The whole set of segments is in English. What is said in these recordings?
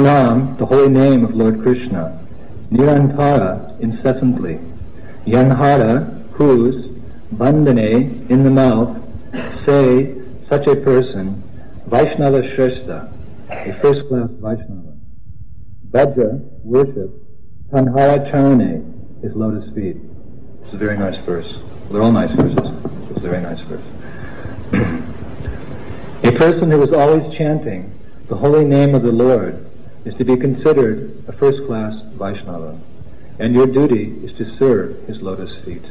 Harinam, the holy name of Lord Krishna, Nirantara, incessantly, Yanhara, whose, Bandhane, in the mouth, say, such a person, Vaishnava Shrestha, a first-class Vaishnava. Bhaja, worship, Tanhara Charane, his lotus feet. It's a very nice verse. They're all nice verses. It's a very nice verse. A person who is always chanting the holy name of the Lord is to be considered a first-class Vaishnava, and your duty is to serve his lotus feet.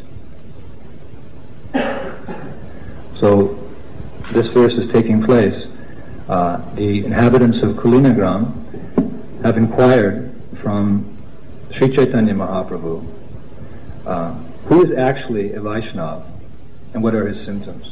So, this verse is taking place. The inhabitants of Kulinagram have inquired from Sri Chaitanya Mahaprabhu, who is actually a Vaishnava and what are his symptoms?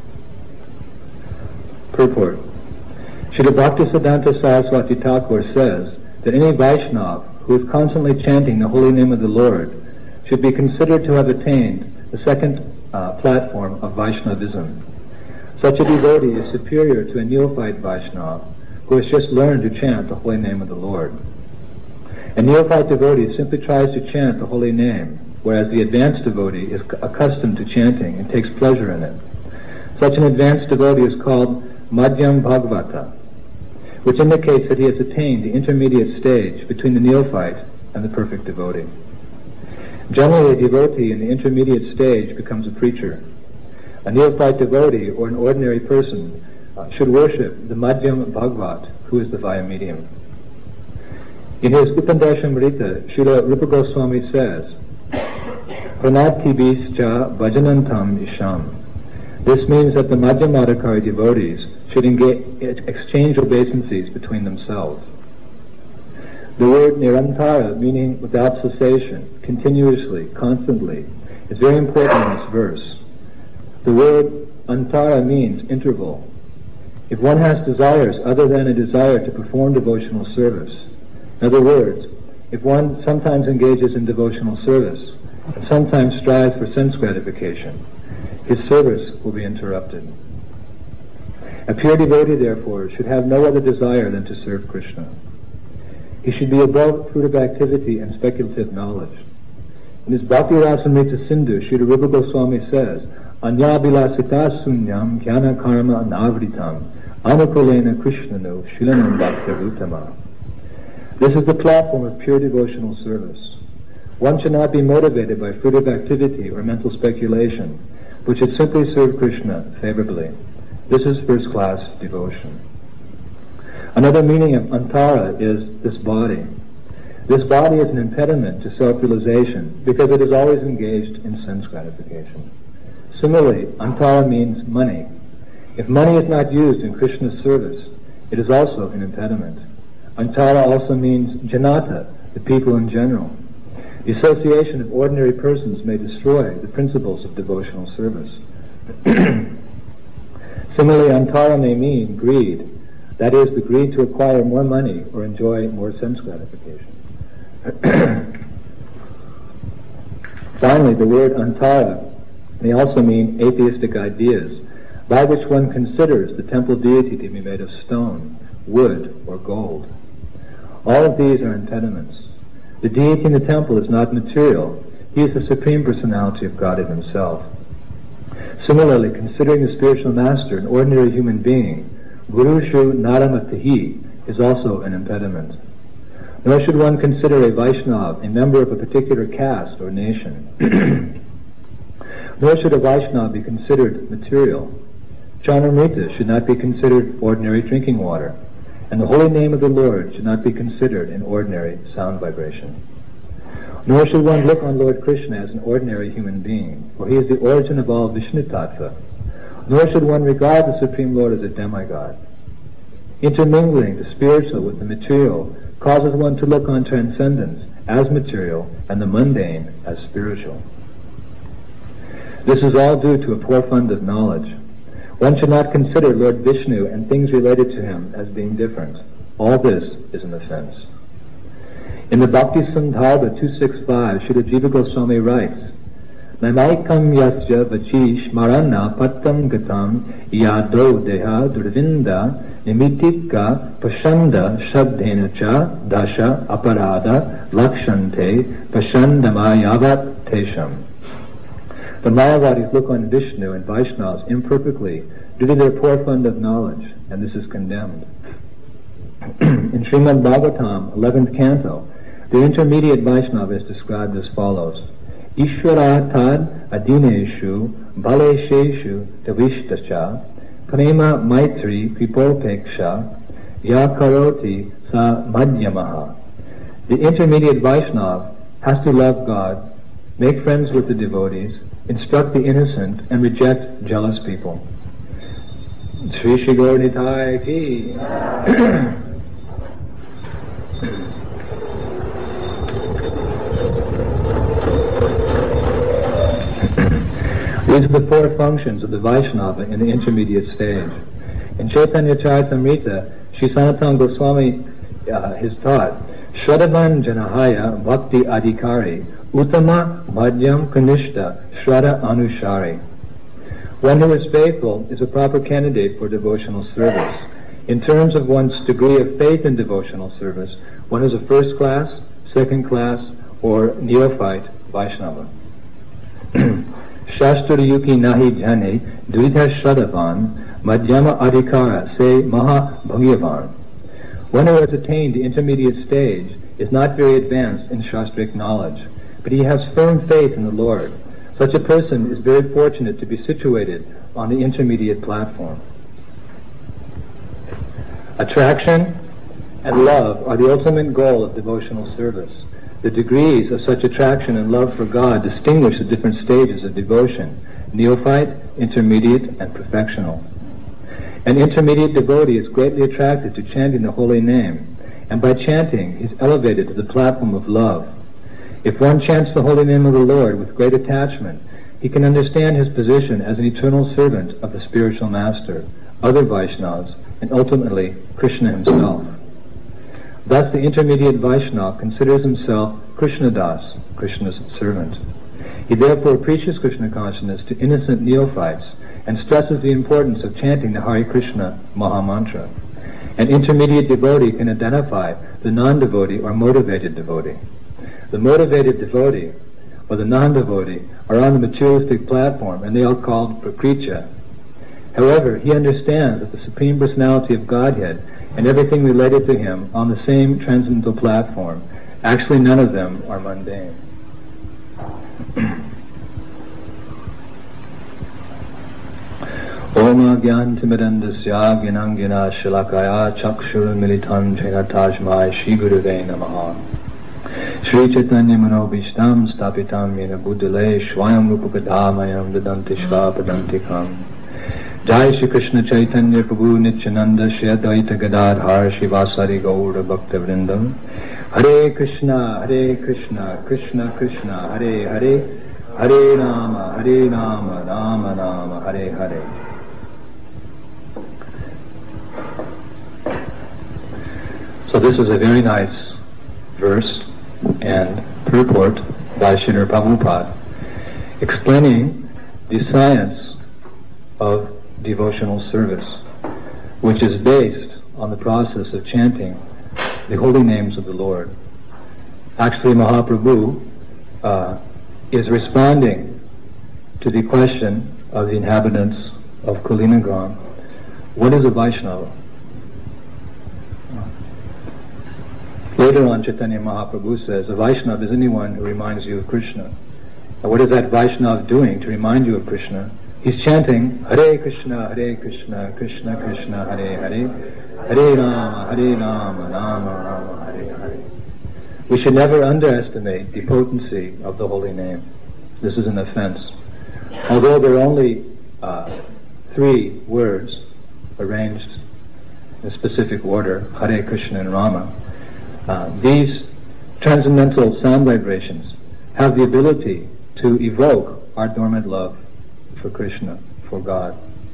Purport. Srila Bhaktisiddhanta Saraswati Thakur says that any Vaishnava who is constantly chanting the holy name of the Lord should be considered to have attained the second platform of Vaishnavism. Such a devotee is superior to a neophyte Vaishnava who has just learned to chant the holy name of the Lord. A neophyte devotee simply tries to chant the holy name, whereas the advanced devotee is accustomed to chanting and takes pleasure in it. Such an advanced devotee is called Madhyam Bhagavata, which indicates that he has attained the intermediate stage between the neophyte and the perfect devotee. Generally, a devotee in the intermediate stage becomes a preacher. A neophyte devotee or an ordinary person should worship the Madhyam Bhagavat, who is the Vaya medium. In his Upandeshamrita, Srila Rupa Goswami says, Pranatibhischa bhajanantam isham. This means that the Madhyamadikari devotees should exchange obeisances between themselves. The word nirantara, meaning without cessation, continuously, constantly, is very important in this verse. The word antara means interval. If one has desires other than a desire to perform devotional service, in other words, if one sometimes engages in devotional service and sometimes strives for sense gratification, his service will be interrupted. A pure devotee, therefore, should have no other desire than to serve Krishna. He should be above fruitive activity and speculative knowledge. In his Bhakti Rasamrita Sindhu, Srila Rupa Goswami says, Anyabilasita sunyam jnana karma navritam anukulena krishnanu shilanam bhaktirutama. This is the platform of pure devotional service. One should not be motivated by fruitive activity or mental speculation, but should simply serve Krishna favorably. This is first-class devotion. Another meaning of antara is this body. This body is an impediment to self-realization because it is always engaged in sense gratification. Similarly, antara means money. If money is not used in Krishna's service, it is also an impediment. Antara also means janata, the people in general. The association of ordinary persons may destroy the principles of devotional service. Similarly, antara may mean greed, that is, the greed to acquire more money or enjoy more sense gratification. Finally, the word antara may also mean atheistic ideas, by which one considers the temple deity to be made of stone, wood, or gold. All of these are impediments. The deity in the temple is not material. He is the Supreme Personality of Godhead himself. Similarly, considering the spiritual master an ordinary human being, Gurushu Naramatahi, is also an impediment. Nor should one consider a Vaishnava a member of a particular caste or nation. Nor should a Vaishnava be considered material. Charnamrita should not be considered ordinary drinking water, and the holy name of the Lord should not be considered an ordinary sound vibration. Nor should one look on Lord Krishna as an ordinary human being, for he is the origin of all Vishnu Tattva. Nor should one regard the Supreme Lord as a demigod. Intermingling the spiritual with the material causes one to look on transcendence as material and the mundane as spiritual. This is all due to a poor fund of knowledge. One should not consider Lord Vishnu and things related to him as being different. All this is an offense. In the Bhakti Sandarbha 265, Srila Jiva Goswami writes, Namaikam yasya vachish marana pattam gatam yado deha durvinda nimitika pashanda shabdena cha dasha aparada lakshante pashandamayavat tesham. The Mayavadis look on Vishnu and Vaishnavas imperfectly due to their poor fund of knowledge, and this is condemned. In Srimad Bhagavatam, 11th canto, the intermediate Vaishnava is described as follows. Ishvara tad adineshu balesheshu tavishtacha prema maitri kripopeksha ya karoti sa madhyamaha. The intermediate Vaishnava has to love God, make friends with the devotees, instruct the innocent, and reject jealous people. Sri Shri Gaur Nitai ki. These are the four functions of the Vaishnava in the intermediate stage. In Chaitanya Charitamrita, Sri Sanatana Goswami has taught, Shraddhavan Janahaya Bhakti Adhikari Uttama Madhyam Kanishta Shraddha Anushari. One who is faithful is a proper candidate for devotional service. In terms of one's degree of faith in devotional service, one is a first class, second class, or neophyte Vaishnava. Shastra yuki nahi jhane dvitha shraddhavan madhyama adhikara se maha bhagyavan. One who has attained the intermediate stage is not very advanced in shastric knowledge, but he has firm faith in the Lord. Such a person is very fortunate to be situated on the intermediate platform. Attraction and love are the ultimate goal of devotional service. The degrees of such attraction and love for God distinguish the different stages of devotion: neophyte, intermediate, and perfectional. An intermediate devotee is greatly attracted to chanting the holy name, and by chanting he is elevated to the platform of love. If one chants the holy name of the Lord with great attachment, he can understand his position as an eternal servant of the spiritual master, other Vaishnavas, and ultimately Krishna himself. Thus the intermediate Vaishnava considers himself Krishnadas, Krishna's servant. He therefore preaches Krishna consciousness to innocent neophytes and stresses the importance of chanting the Hare Krishna Mahamantra. An intermediate devotee can identify the non-devotee or motivated devotee. The motivated devotee or the non-devotee are on the materialistic platform, and they are called prakritya. However, he understands that the Supreme Personality of Godhead and everything related to him on the same transcendental platform, actually none of them are mundane. Om Agyantimirandasya Ginangina Shilakaya Chakshur Militan Jnatajmai Shri Gurave Namaha. Shri Chaitanya Manobishtam Stapitam Yena Buddhale Shwayam Rupakadamayam Vedanti Shvapadantikam. Jai Shri Krishna Chaitanya Prabhu Nityananda Shri Advaita Gadadhar Shivasari Gaura Bhakta Vrindam. Hare Krishna, Krishna Krishna, Hare Hare, Hare Rama, Rama Rama, Hare Hare. So this is a very nice verse and purport by Srila Prabhupada explaining the science of devotional service, which is based on the process of chanting the holy names of the Lord. Actually, Mahaprabhu is responding to the question of the inhabitants of Kulinagram. What is a Vaishnava? Later on, Chaitanya Mahaprabhu says, a Vaishnava is anyone who reminds you of Krishna. And what is that Vaishnava doing to remind you of Krishna? He's chanting, Hare Krishna, Krishna Krishna, Hare Hare, Hare Rama, Rama Rama, Hare Hare. We should never underestimate the potency of the holy name. This is an offense. Although there are only 3 words arranged in a specific order, Hare Krishna and Rama, these transcendental sound vibrations have the ability to evoke our dormant love for Krishna, for God.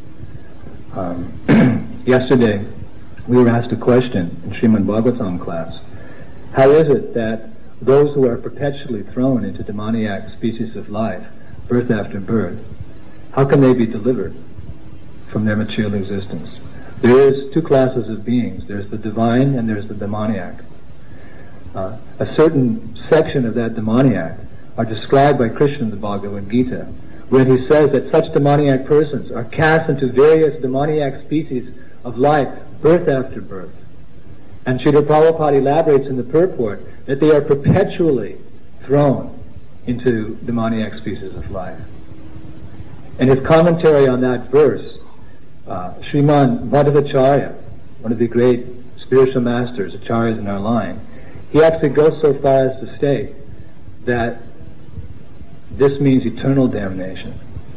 Yesterday, we were asked a question in Srimad Bhagavatam class. How is it that those who are perpetually thrown into demoniac species of life birth after birth, how can they be delivered from their material existence? There is two classes of beings. There's the divine and there's the demoniac. A certain section of that demoniac are described by Krishna in the Bhagavad Gita, when he says that such demoniac persons are cast into various demoniac species of life, birth after birth. And Srila Prabhupada elaborates in the purport that they are perpetually thrown into demoniac species of life. In his commentary on that verse, Sriman Madhavacharya, one of the great spiritual masters, acharyas in our line, he actually goes so far as to state that this means eternal damnation.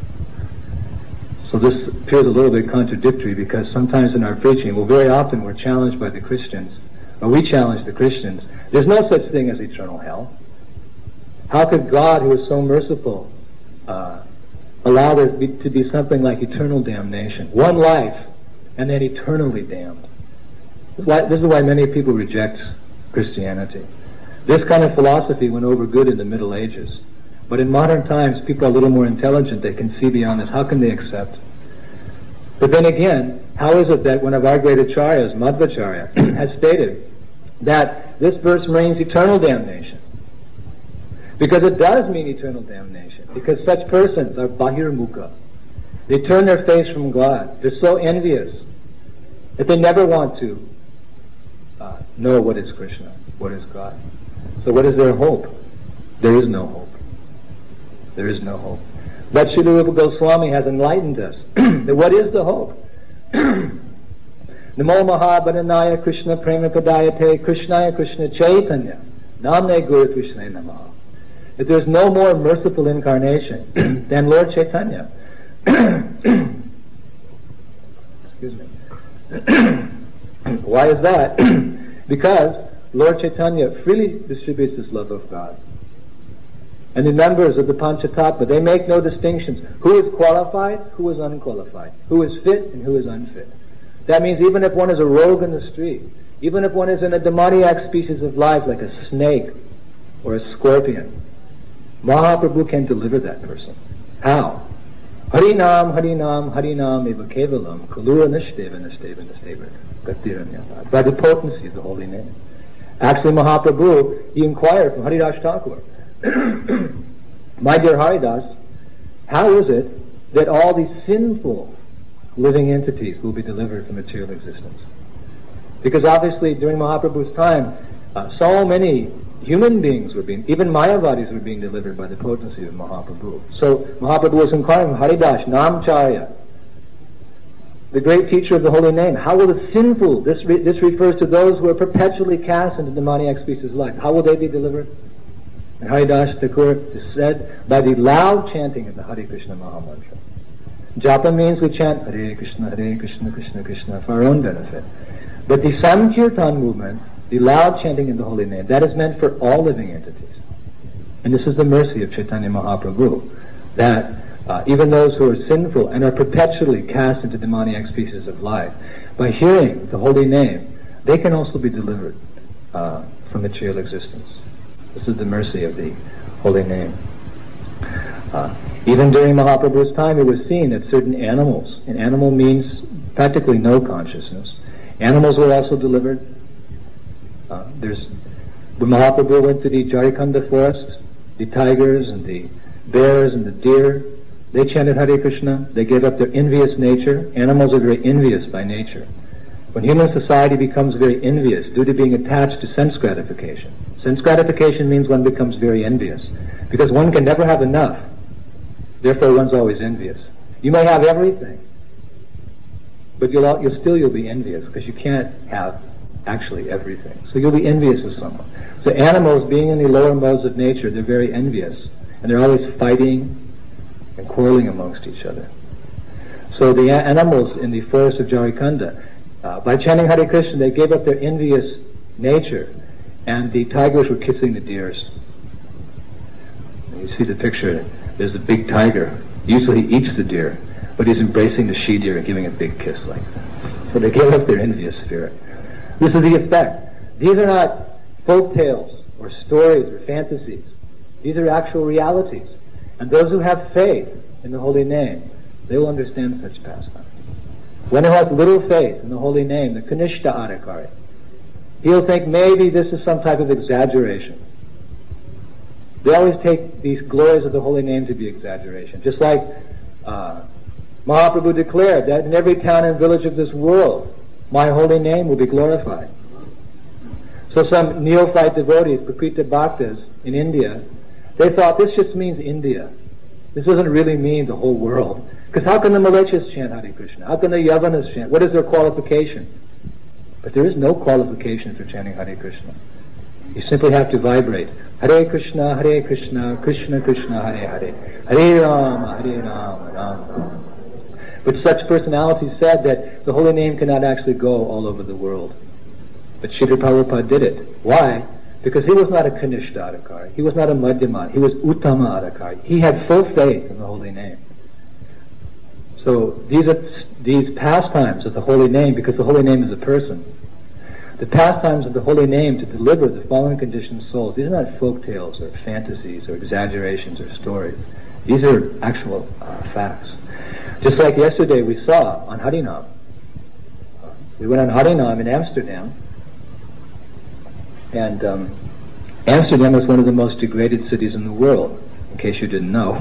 So this appears a little bit contradictory, because sometimes in our preaching, well, very often we're challenged by the Christians, or we challenge the Christians. There's no such thing as eternal hell. How could God, who is so merciful, allow there to be something like eternal damnation? One life, and then eternally damned. This is why many people reject Christianity. This kind of philosophy went over good in the Middle Ages. But in modern times, people are a little more intelligent. They can see beyond this. How can they accept? But then again, how is it that one of our great acharyas, Madhvacharya, has stated that this verse means eternal damnation? Because it does mean eternal damnation. Because such persons are bahirmukha. They turn their face from God. They're so envious that they never want to know what is Krishna, what is God. So what is their hope? There is no hope. There is no hope. But Srila Rupa Goswami has enlightened us that what is the hope? Namo Mahabharanaya Krishna Prema Padayate Krishnaya Krishna Chaitanya Namne Guru Krishna Namaha. That there's no more merciful incarnation than Lord Chaitanya. Excuse me. Why is that? Because Lord Chaitanya freely distributes this love of God. And the members of the Panchatattva, they make no distinctions. Who is qualified, who is unqualified, who is fit and who is unfit. That means even if one is a rogue in the street, even if one is in a demoniac species of life like a snake or a scorpion, Mahaprabhu can deliver that person. How? Harinam, Harinam, Harinam eva kevalam, kalura nishteva, nishteva, nishteva, gatiranyata. By the potency of the holy name. Actually, Mahaprabhu, he inquired from Haridas Thakur, my dear Haridas, how is it that all these sinful living entities will be delivered from material existence? Because obviously during Mahaprabhu's time, so many human beings were being, even Mayavadis were being delivered by the potency of Mahaprabhu. So Mahaprabhu was inquiring from Haridas, Namacharya, the great teacher of the holy name, how will the sinful, this refers to those who are perpetually cast into demoniac species of life, how will they be delivered? And Haridas Thakur is said by the loud chanting of the Hare Krishna Mahamantra. Japa means we chant Hare Krishna, Krishna Krishna for our own benefit. But the Sankirtan movement, the loud chanting in the holy name, that is meant for all living entities. And this is the mercy of Chaitanya Mahaprabhu, that even those who are sinful and are perpetually cast into demoniac species of life, by hearing the holy name, they can also be delivered from material existence. This is the mercy of the holy name. Even during Mahaprabhu's time, it was seen that certain animals, and animal means practically no consciousness, animals were also delivered. When Mahaprabhu went to the Jharikanda forest, the tigers and the bears and the deer, they chanted Hare Krishna. They gave up their envious nature. Animals are very envious by nature. When human society becomes very envious due to being attached to sense gratification, sense gratification means one becomes very envious, because one can never have enough. Therefore, one's always envious. You may have everything, but you'll be envious, because you can't have actually everything. So you'll be envious of someone. So animals, being in the lower modes of nature, they're very envious, and they're always fighting and quarreling amongst each other. So the animals in the forest of Jharikanda, by chanting Hare Krishna, they gave up their envious nature, and the tigers were kissing the deers. And you see the picture, there's a big tiger. Usually he eats the deer, but he's embracing the she-deer and giving a big kiss like that. So they gave up their envious spirit. This is the effect. These are not folk tales or stories or fantasies. These are actual realities. And those who have faith in the holy name, they will understand such pastimes. One who has little faith in the holy name, the Kanishta Adhikari, he'll think maybe this is some type of exaggeration. They always take these glories of the holy name to be exaggeration. Just like Mahaprabhu declared that in every town and village of this world, my holy name will be glorified. So some neophyte devotees, Prakrita Bhaktas in India, they thought this just means India. This doesn't really mean the whole world. Because how can the Malechas chant Hare Krishna? How can the Yavanas chant? What is their qualification? But there is no qualification for chanting Hare Krishna. You simply have to vibrate. Hare Krishna, Krishna Krishna, Hare Hare. Hare Rama, Rama, Rama. But such personalities said that the holy name cannot actually go all over the world. But Srila Prabhupada did it. Why? Because he was not a Kanishta Adhikari. He was not a Madhyama. He was Uttama Adhikari. He had full faith in the holy name. So these pastimes of the holy name, because the holy name is a person, the pastimes of the holy name to deliver the fallen conditioned souls, these are not folk tales or fantasies or exaggerations or stories. These are actual facts. Just like yesterday we saw on Harinam. We went on Harinam in Amsterdam, and Amsterdam is one of the most degraded cities in the world, in case you didn't know.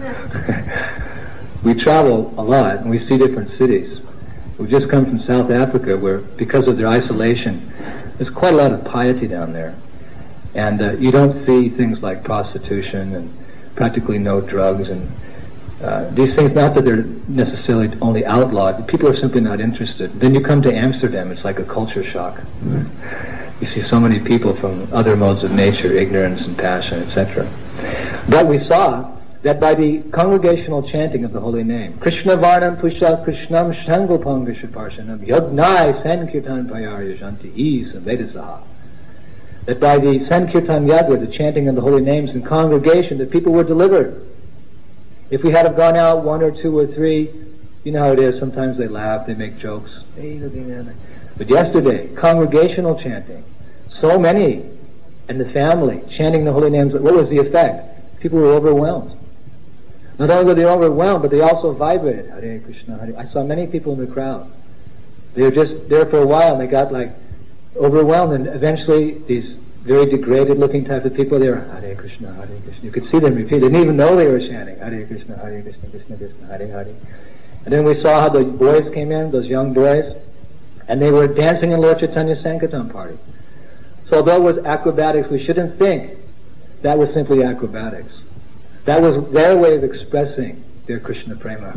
We travel a lot and we see different cities. We've just come from South Africa where, because of their isolation, there's quite a lot of piety down there. And you don't see things like prostitution and practically no drugs and these things, not that they're necessarily only outlawed, people are simply not interested. Then you come to Amsterdam, it's like a culture shock. You see so many people from other modes of nature, ignorance and passion, etc. But we saw that by the congregational chanting of the holy name, Krishna Varnam Pusha Krishnam Shangopanga Shaparshanam Yagnai Sankirtan Payarya Shanti Is and Vedasaha, that by the Sankirtan Yagya, the chanting of the holy names in congregation, that people were delivered. If we had have gone out one or two or three, you know how it is, sometimes they laugh, they make jokes. But yesterday, congregational chanting, so many in the family chanting the holy names, what was the effect? People were overwhelmed. Not only were they overwhelmed, but they also vibrated. Hare Krishna, Hare. I saw many people in the crowd. They were just there for a while and they got like overwhelmed, and eventually these very degraded looking type of people, they were Hare Krishna, Hare Krishna. You could see them repeat. They didn't even know they were chanting Hare Krishna, Hare Krishna, Krishna Krishna, Hare Hare. And then we saw how the boys came in, those young boys, and they were dancing in Lord Chaitanya's Sankirtan party. So although it was acrobatics, we shouldn't think that was simply acrobatics. That was their way of expressing their Krishna prema,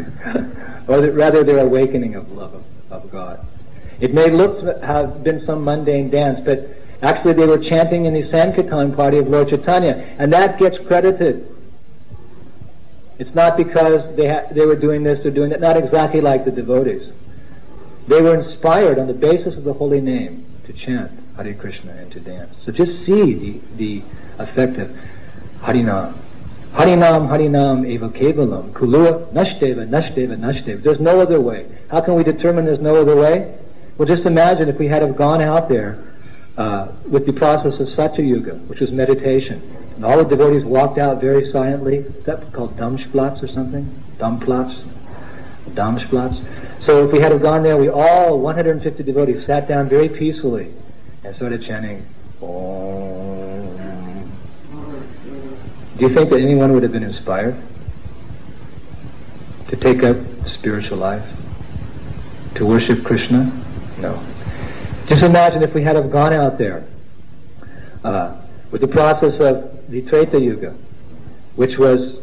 or rather their awakening of love of God. It may look to have been some mundane dance, but actually they were chanting in the Sankirtan party of Lord Chaitanya, and that gets credited. It's not because they were doing this or doing that, not exactly like the devotees. They were inspired on the basis of the holy name to chant Hare Krishna and to dance. So just see the effect of Harinam. Harinam, Harinam, eva kevalam, kulua, nashteva, nashteva, nashteva. There's no other way. How can we determine there's no other way? Well, just imagine if we had have gone out there with the process of Satya Yuga, which was meditation, and all the devotees walked out very silently. Is that called Damshplats or something? Damplats? So if we had have gone there, we all, 150 devotees, sat down very peacefully and started chanting Om. Do you think that anyone would have been inspired to take up spiritual life? To worship Krishna? No. Just imagine if we had have gone out there with the process of the Treta Yuga, which was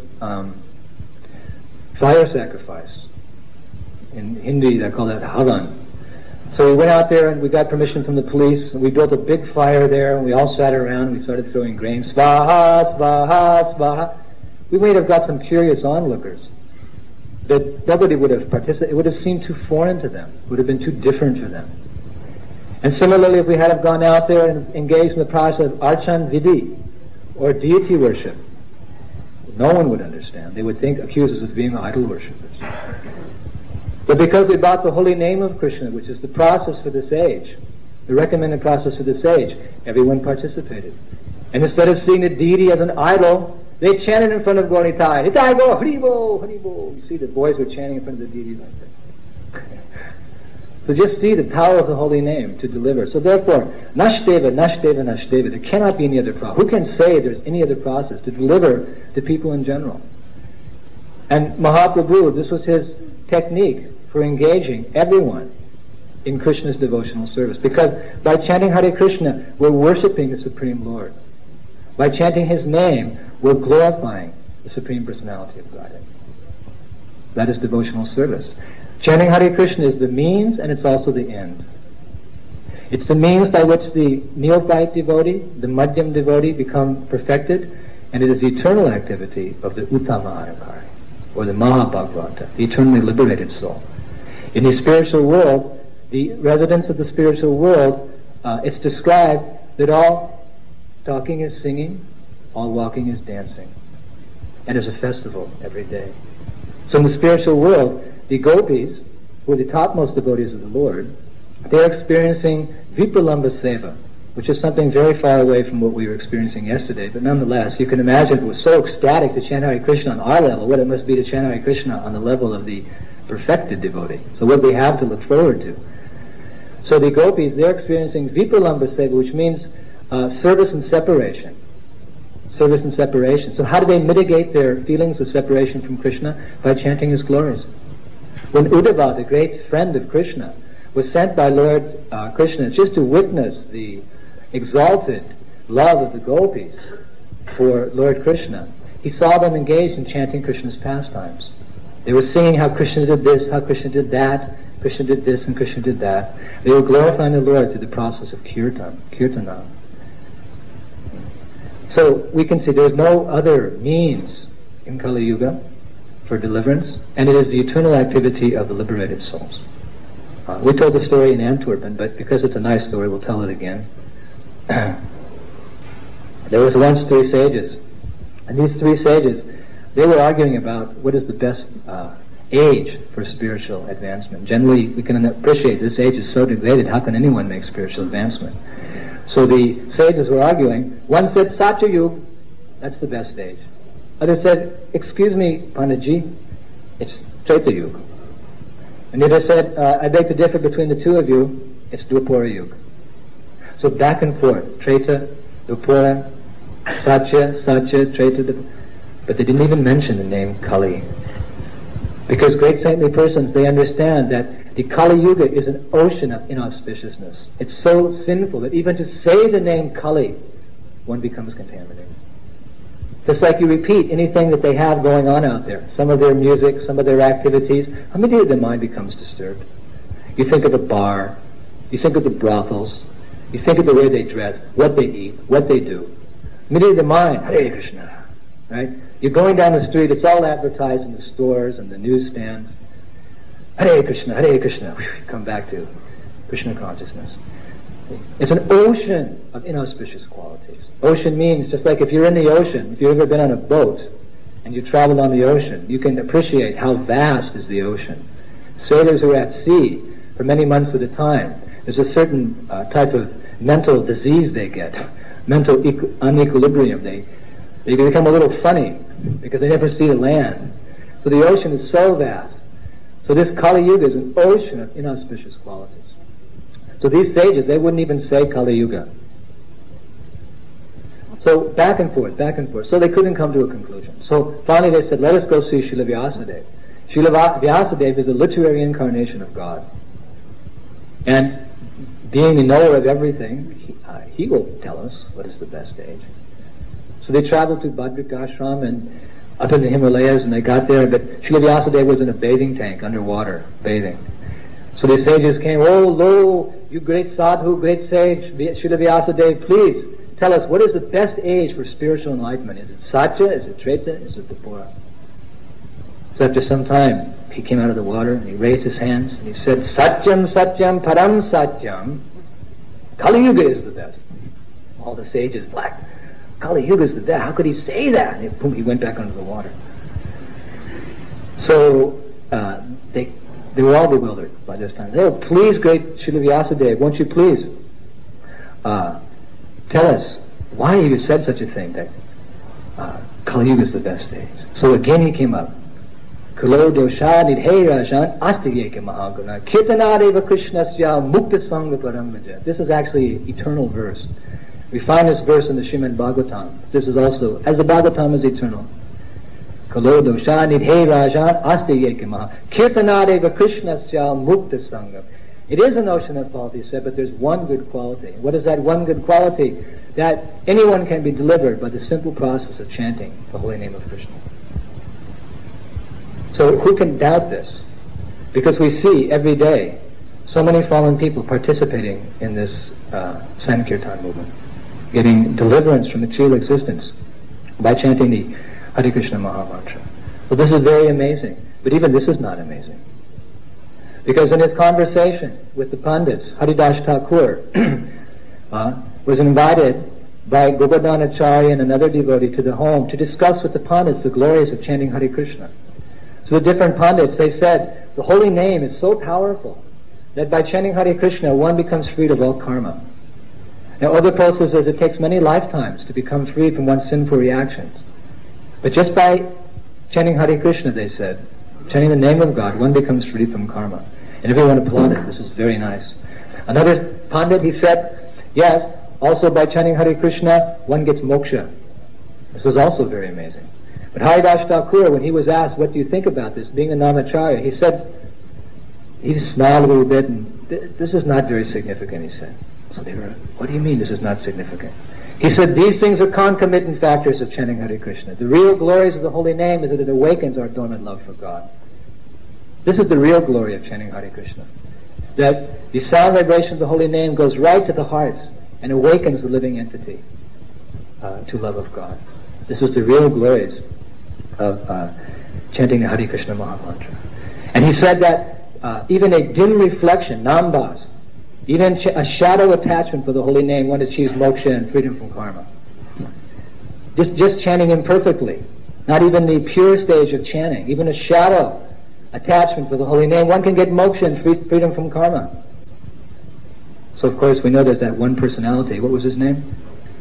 fire sacrifice. In Hindi, they call that Havan. So we went out there and we got permission from the police, and we built a big fire there, and we all sat around and we started throwing grains. Svaha, svaha, svaha. We might have got some curious onlookers, but nobody would have participated. It would have seemed too foreign to them. It would have been too different for them. And similarly, if we had have gone out there and engaged in the process of Archan Vidhi, or deity worship, no one would understand. They would accuse us of being idol worshippers. But because we brought the holy name of Krishna, which is the process for this age, the recommended process for this age, everyone participated. And instead of seeing the deity as an idol, They chanted in front of Gauritai. Nitai go, Haribo, Haribo. You see, the boys were chanting in front of the deity like that. So just see the power of the holy name to deliver. So therefore, Nashdeva, Nashdeva, Nashdeva. There cannot be any other process. Who can say there's any other process to deliver the people in general? And Mahaprabhu, this was his technique for engaging everyone in Krishna's devotional service. Because by chanting Hare Krishna, we're worshipping the Supreme Lord. By chanting his name, we're glorifying the Supreme Personality of Godhead. That is devotional service. Chanting Hare Krishna is the means and it's also the end. It's the means by which the neophyte devotee, the Madhyam devotee become perfected, and it is the eternal activity of the Uttama Adhikari, or the Mahabhagavata, the eternally liberated soul. In the spiritual world, the residents of the spiritual world, it's described that all talking is singing, all walking is dancing, and there's a festival every day. So in the spiritual world, the gopis, who are the topmost devotees of the Lord, they're experiencing Vipalamba Seva, which is something very far away from what we were experiencing yesterday, but nonetheless, you can imagine if it was so ecstatic to chant Hare Krishna on our level, what it must be to chant Hare Krishna on the level of the perfected devotee. So what we have to look forward to. So the gopis, they're experiencing Vipalamba Seva, which means service and separation. Service and separation. So how do they mitigate their feelings of separation from Krishna? By chanting his glories. When Uddhava, the great friend of Krishna, was sent by Lord Krishna just to witness the exalted love of the gopis for Lord Krishna, he saw them engaged in chanting Krishna's pastimes. They were singing how Krishna did this, how Krishna did that, Krishna did this and Krishna did that. They were glorifying the Lord through the process of kirtana. So we can see there's no other means in Kali Yuga for deliverance, and it is the eternal activity of the liberated souls. We told the story in Antwerp, but because it's a nice story, we'll tell it again. There was once three sages, and these three sages, they were arguing about what is the best age for spiritual advancement. Generally, we can appreciate this age is so degraded, how can anyone make spiritual advancement? So the sages were arguing. One said, Satya Yuga, that's the best age. Others said, excuse me, Panditji, it's Treta Yuga. And the other said, I beg to differ between the two of you, it's Dwapara Yuga. So back and forth, Treta, Dwapara, Satya, Treta, but they didn't even mention the name Kali. Because great saintly persons, they understand that the Kali Yuga is an ocean of inauspiciousness. It's so sinful that even to say the name Kali, one becomes contaminated. Just like you repeat anything that they have going on out there, some of their music, some of their activities, immediately the mind becomes disturbed. You think of the bar, you think of the brothels, you think of the way they dress, what they eat, what they do. Immediately the mind, Hare Krishna, right? You're going down the street, it's all advertised in the stores and the newsstands. Hare Krishna, Hare Krishna. Come back to Krishna consciousness. It's an ocean of inauspicious qualities. Ocean means, just like if you're in the ocean, if you've ever been on a boat and you traveled on the ocean, you can appreciate how vast is the ocean. Sailors who are at sea for many months at a time, there's a certain type of mental disease they get, mental unequilibrium. They become a little funny because they never see the land. So the ocean is so vast. So this Kali Yuga is an ocean of inauspicious qualities. So these sages, they wouldn't even say Kali Yuga. So back and forth. So they couldn't come to a conclusion. So finally they said, let us go see Srila Vyasadeva. Srila Vyasadeva is a literary incarnation of God. And being the knower of everything, he will tell us what is the best age. So they traveled to Badrik Ashram and up in the Himalayas, and they got there, but Srila Vyasadeva was in a bathing tank, underwater, bathing. So the sages came, oh, lo, you great sadhu, great sage, Srila Vyasadeva, please tell us, what is the best age for spiritual enlightenment? Is it Satya? Is it Treta? Is it Dwapara? So after some time, he came out of the water, and he raised his hands, and he said, Satyam, Satyam, Param Satyam, Kali Yuga is the best. All the sages, black. Kali Yuga is the best. How could he say that? And boom, he went back under the water. So they were all bewildered by this time. Oh, please, great Srila Vyasadeva, won't you please tell us why you said such a thing, that Kali Yuga is the best days. So again he came up. Kulo dosha nidhe rajan astiyeke mahaguna kirtanadeva krishnasya mukta sangha paramaja. This is actually an eternal verse. We find this verse in the Srimad Bhagavatam. This is also, as the Bhagavatam is eternal. Kalo dosha nidhe rajan astiyeke maha kirtanadeva krishnasya mukta sangha. It is a notion of fault, he said, but there's one good quality. What is that one good quality? That anyone can be delivered by the simple process of chanting the holy name of Krishna. So who can doubt this? Because we see every day so many fallen people participating in this Sankirtan movement, getting deliverance from material existence by chanting the Hare Krishna Mahamantra. Well, this is very amazing, but even this is not amazing. Because in his conversation with the Pandits, Haridas Thakur was invited by Govardhan Acharya and another devotee to the home to discuss with the Pandits the glories of chanting Hare Krishna. So the different Pandits, they said, the holy name is so powerful that by chanting Hare Krishna, one becomes freed of all karma. Now, other Prabhupada says it takes many lifetimes to become free from one's sinful reactions. But just by chanting Hare Krishna, they said, chanting the name of God, one becomes free from karma. And everyone applauded. This is very nice. Another Pandit, he said, yes, also by chanting Hare Krishna, one gets moksha. This is also very amazing. But Haridas Thakur, when he was asked, what do you think about this, being a Namacharya, he said, he smiled a little bit, and this is not very significant, he said. So they were, what do you mean this is not significant? He said, these things are concomitant factors of chanting Hare Krishna. The real glories of the holy name is that it awakens our dormant love for God. This is the real glory of chanting Hare Krishna. That the sound vibration of the holy name goes right to the hearts and awakens the living entity to love of God. This is the real glories of chanting the Hare Krishna Mahamantra. And he said that even a dim reflection, nambas, even a shadow attachment for the holy name, one achieves moksha and freedom from karma. Just chanting imperfectly, not even the pure stage of chanting, even a shadow attachment for the holy name, one can get moksha and freedom from karma. So of course we know there's that one personality. What was his name?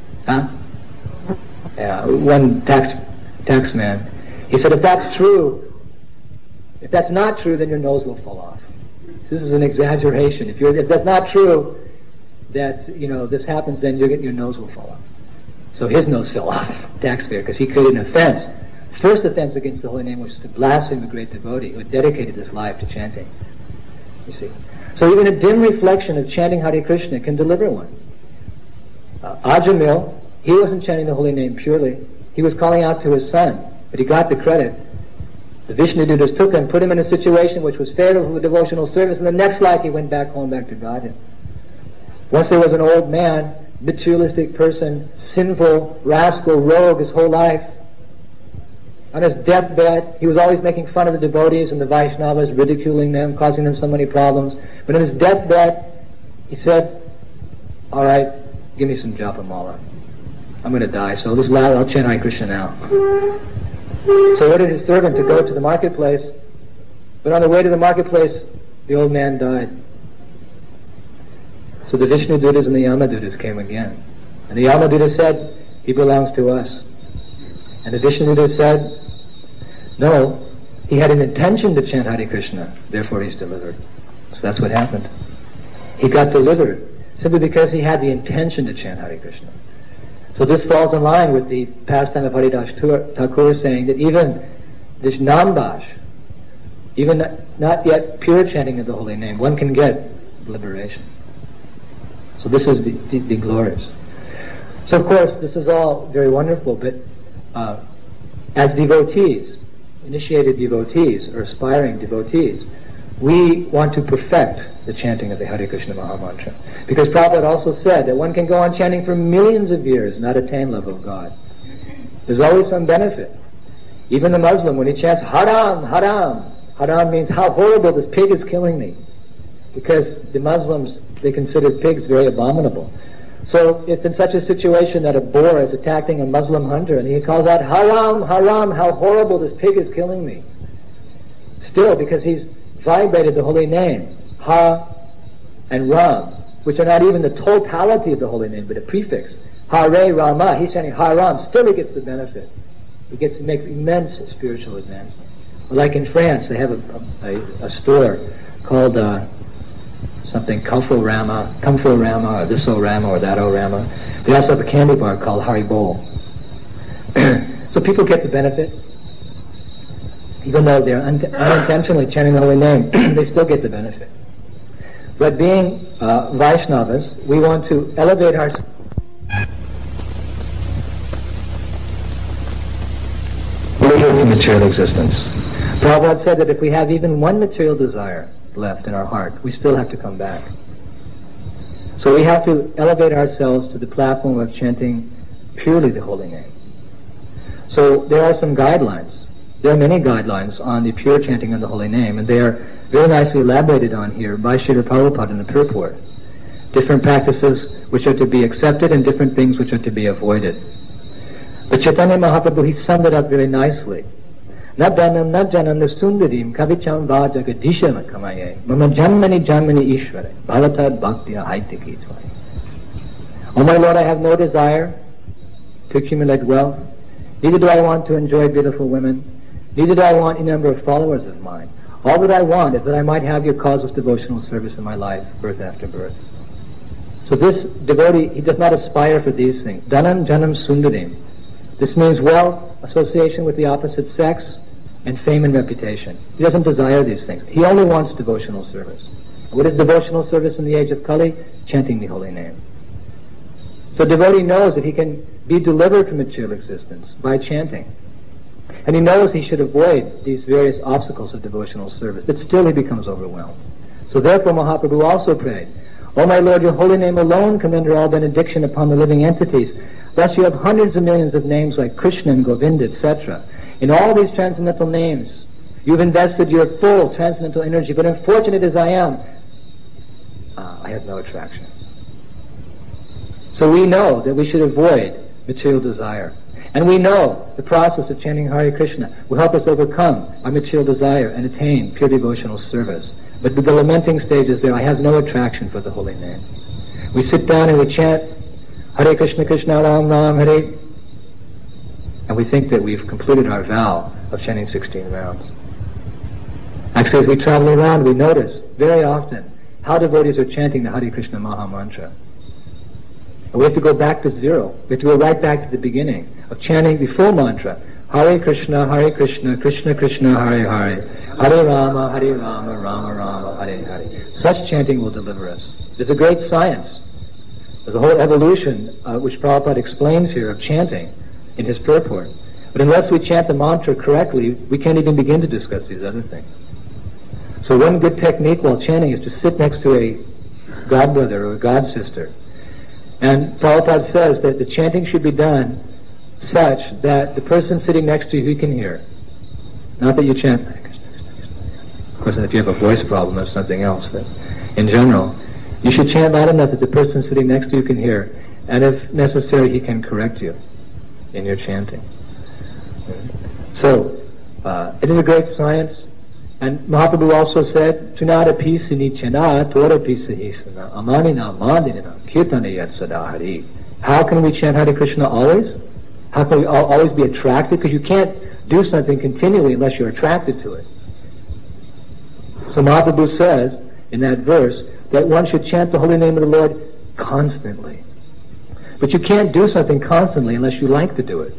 Yeah, one tax man. He said, if that's true, if that's not true, then your nose will fall off. This is an exaggeration. If that's not true, that this happens, then your nose will fall off. So his nose fell off, taxpayer, because he created an offense. First offense against the holy name was to blaspheme a great devotee who had dedicated his life to chanting. You see. So even a dim reflection of chanting Hare Krishna can deliver one. Ajamil, he wasn't chanting the holy name purely. He was calling out to his son, but he got the credit. The Vishnudutas took him, put him in a situation which was favorable for devotional service, and the next life he went back home, back to Godhead. Once there was an old man, materialistic person, sinful, rascal, rogue his whole life. On his deathbed, he was always making fun of the devotees and the Vaishnavas, ridiculing them, causing them so many problems. But on his deathbed, he said, all right, give me some Japamala. I'm going to die, so I'll chant Hare Krishna now. So he ordered his servant to go to the marketplace, but on the way to the marketplace, the old man died. So the Vishnudutas and the Yamadutas came again. And the Yamaduta said, he belongs to us. And the Vishnuduta said, no, he had an intention to chant Hare Krishna, therefore he's delivered. So that's what happened. He got delivered simply because he had the intention to chant Hare Krishna. So this falls in line with the pastime of Haridas Thakur saying that even this nambash, even not yet pure chanting of the holy name, one can get liberation. So this is the glories. So of course this is all very wonderful, but as devotees, initiated devotees or aspiring devotees, we want to perfect the chanting of the Hare Krishna Mahamantra. Because Prabhupada also said that one can go on chanting for millions of years and not attain love of God. There's always some benefit. Even the Muslim, when he chants Haram, Haram, Haram means how horrible, this pig is killing me. Because the Muslims, they consider pigs very abominable. So it's in such a situation that a boar is attacking a Muslim hunter and he calls out, Haram, Haram, how horrible, this pig is killing me. Still, because he's vibrated the holy name, Ha and Ram, which are not even the totality of the holy name, but a prefix. Hare Rama, he's saying Haram, still he gets the benefit. He makes immense spiritual advancement. Like in France, they have a store called something Comfort Rama, or this-o Rama, or that-o Rama. They also have a candy bar called Haribo. So people get the benefit. Even though they're unintentionally chanting the holy name, they still get the benefit. But being Vaishnavas, we want to elevate our material existence. Prabhupada said that if we have even one material desire left in our heart, we still have to come back. So we have to elevate ourselves to the platform of chanting purely the holy name. So there are some guidelines. There are many guidelines on the pure chanting of the holy name, and they are very nicely elaborated on here by Srila Prabhupada in the purport. Different practices which are to be accepted and different things which are to be avoided. But Chaitanya Mahaprabhu, he summed it up very nicely. Na dhanam na janam sundarim kavicham vajagadishana kamaye mama janmani ishvare bhavatad bhaktya haitiki tvai. Oh my Lord, I have no desire to accumulate wealth. Neither do I want to enjoy beautiful women. Neither do I want a number of followers of mine. All that I want is that I might have your causeless devotional service in my life, birth after birth. So this devotee, he does not aspire for these things. Dhanam janam sundarim. This means wealth, association with the opposite sex, and fame and reputation. He doesn't desire these things. He only wants devotional service. What is devotional service in the age of Kali? Chanting the holy name. So devotee knows that he can be delivered from material existence by chanting. And he knows he should avoid these various obstacles of devotional service, but still he becomes overwhelmed. So therefore Mahaprabhu also prayed, O my Lord, your holy name alone can render all benediction upon the living entities. Thus you have hundreds of millions of names like Krishna and Govinda, etc. In all these transcendental names, you've invested your full transcendental energy, but unfortunate as I am, I have no attraction. So we know that we should avoid material desire. And we know the process of chanting Hare Krishna will help us overcome our material desire and attain pure devotional service. But the lamenting stage is there, I have no attraction for the holy name. We sit down and we chant Hare Krishna, Krishna Ram, Ram, Hare, and we think that we've completed our vow of chanting 16 rounds. Actually, as we travel around, we notice very often how devotees are chanting the Hare Krishna Maha Mantra. And we have to go back to zero. We have to go right back to the beginning of chanting the full mantra. Hare Krishna, Krishna Krishna, Hare Hare. Hare Rama, Rama Rama, Hare Hare. Such chanting will deliver us. There's a great science. There's a whole evolution which Prabhupada explains here of chanting in his purport. But unless we chant the mantra correctly, we can't even begin to discuss these other things. So one good technique while chanting is to sit next to a godbrother or a godsister. And Prabhupada says that the chanting should be done such that the person sitting next to you, he can hear. Not that you chant. Of course, if you have a voice problem, that's something else. But in general, you should chant loud enough that the person sitting next to you can hear. And if necessary, he can correct you in your chanting. So, it is a great science. And Mahaprabhu also said, Tunada pisini chana, tora pisahisana, amanina mandinina, kirtana yat sadahari. How can we chant Hare Krishna always? How can we always be attracted? Because you can't do something continually unless you're attracted to it. So Mahaprabhu says, in that verse, that one should chant the holy name of the Lord constantly. But you can't do something constantly unless you like to do it.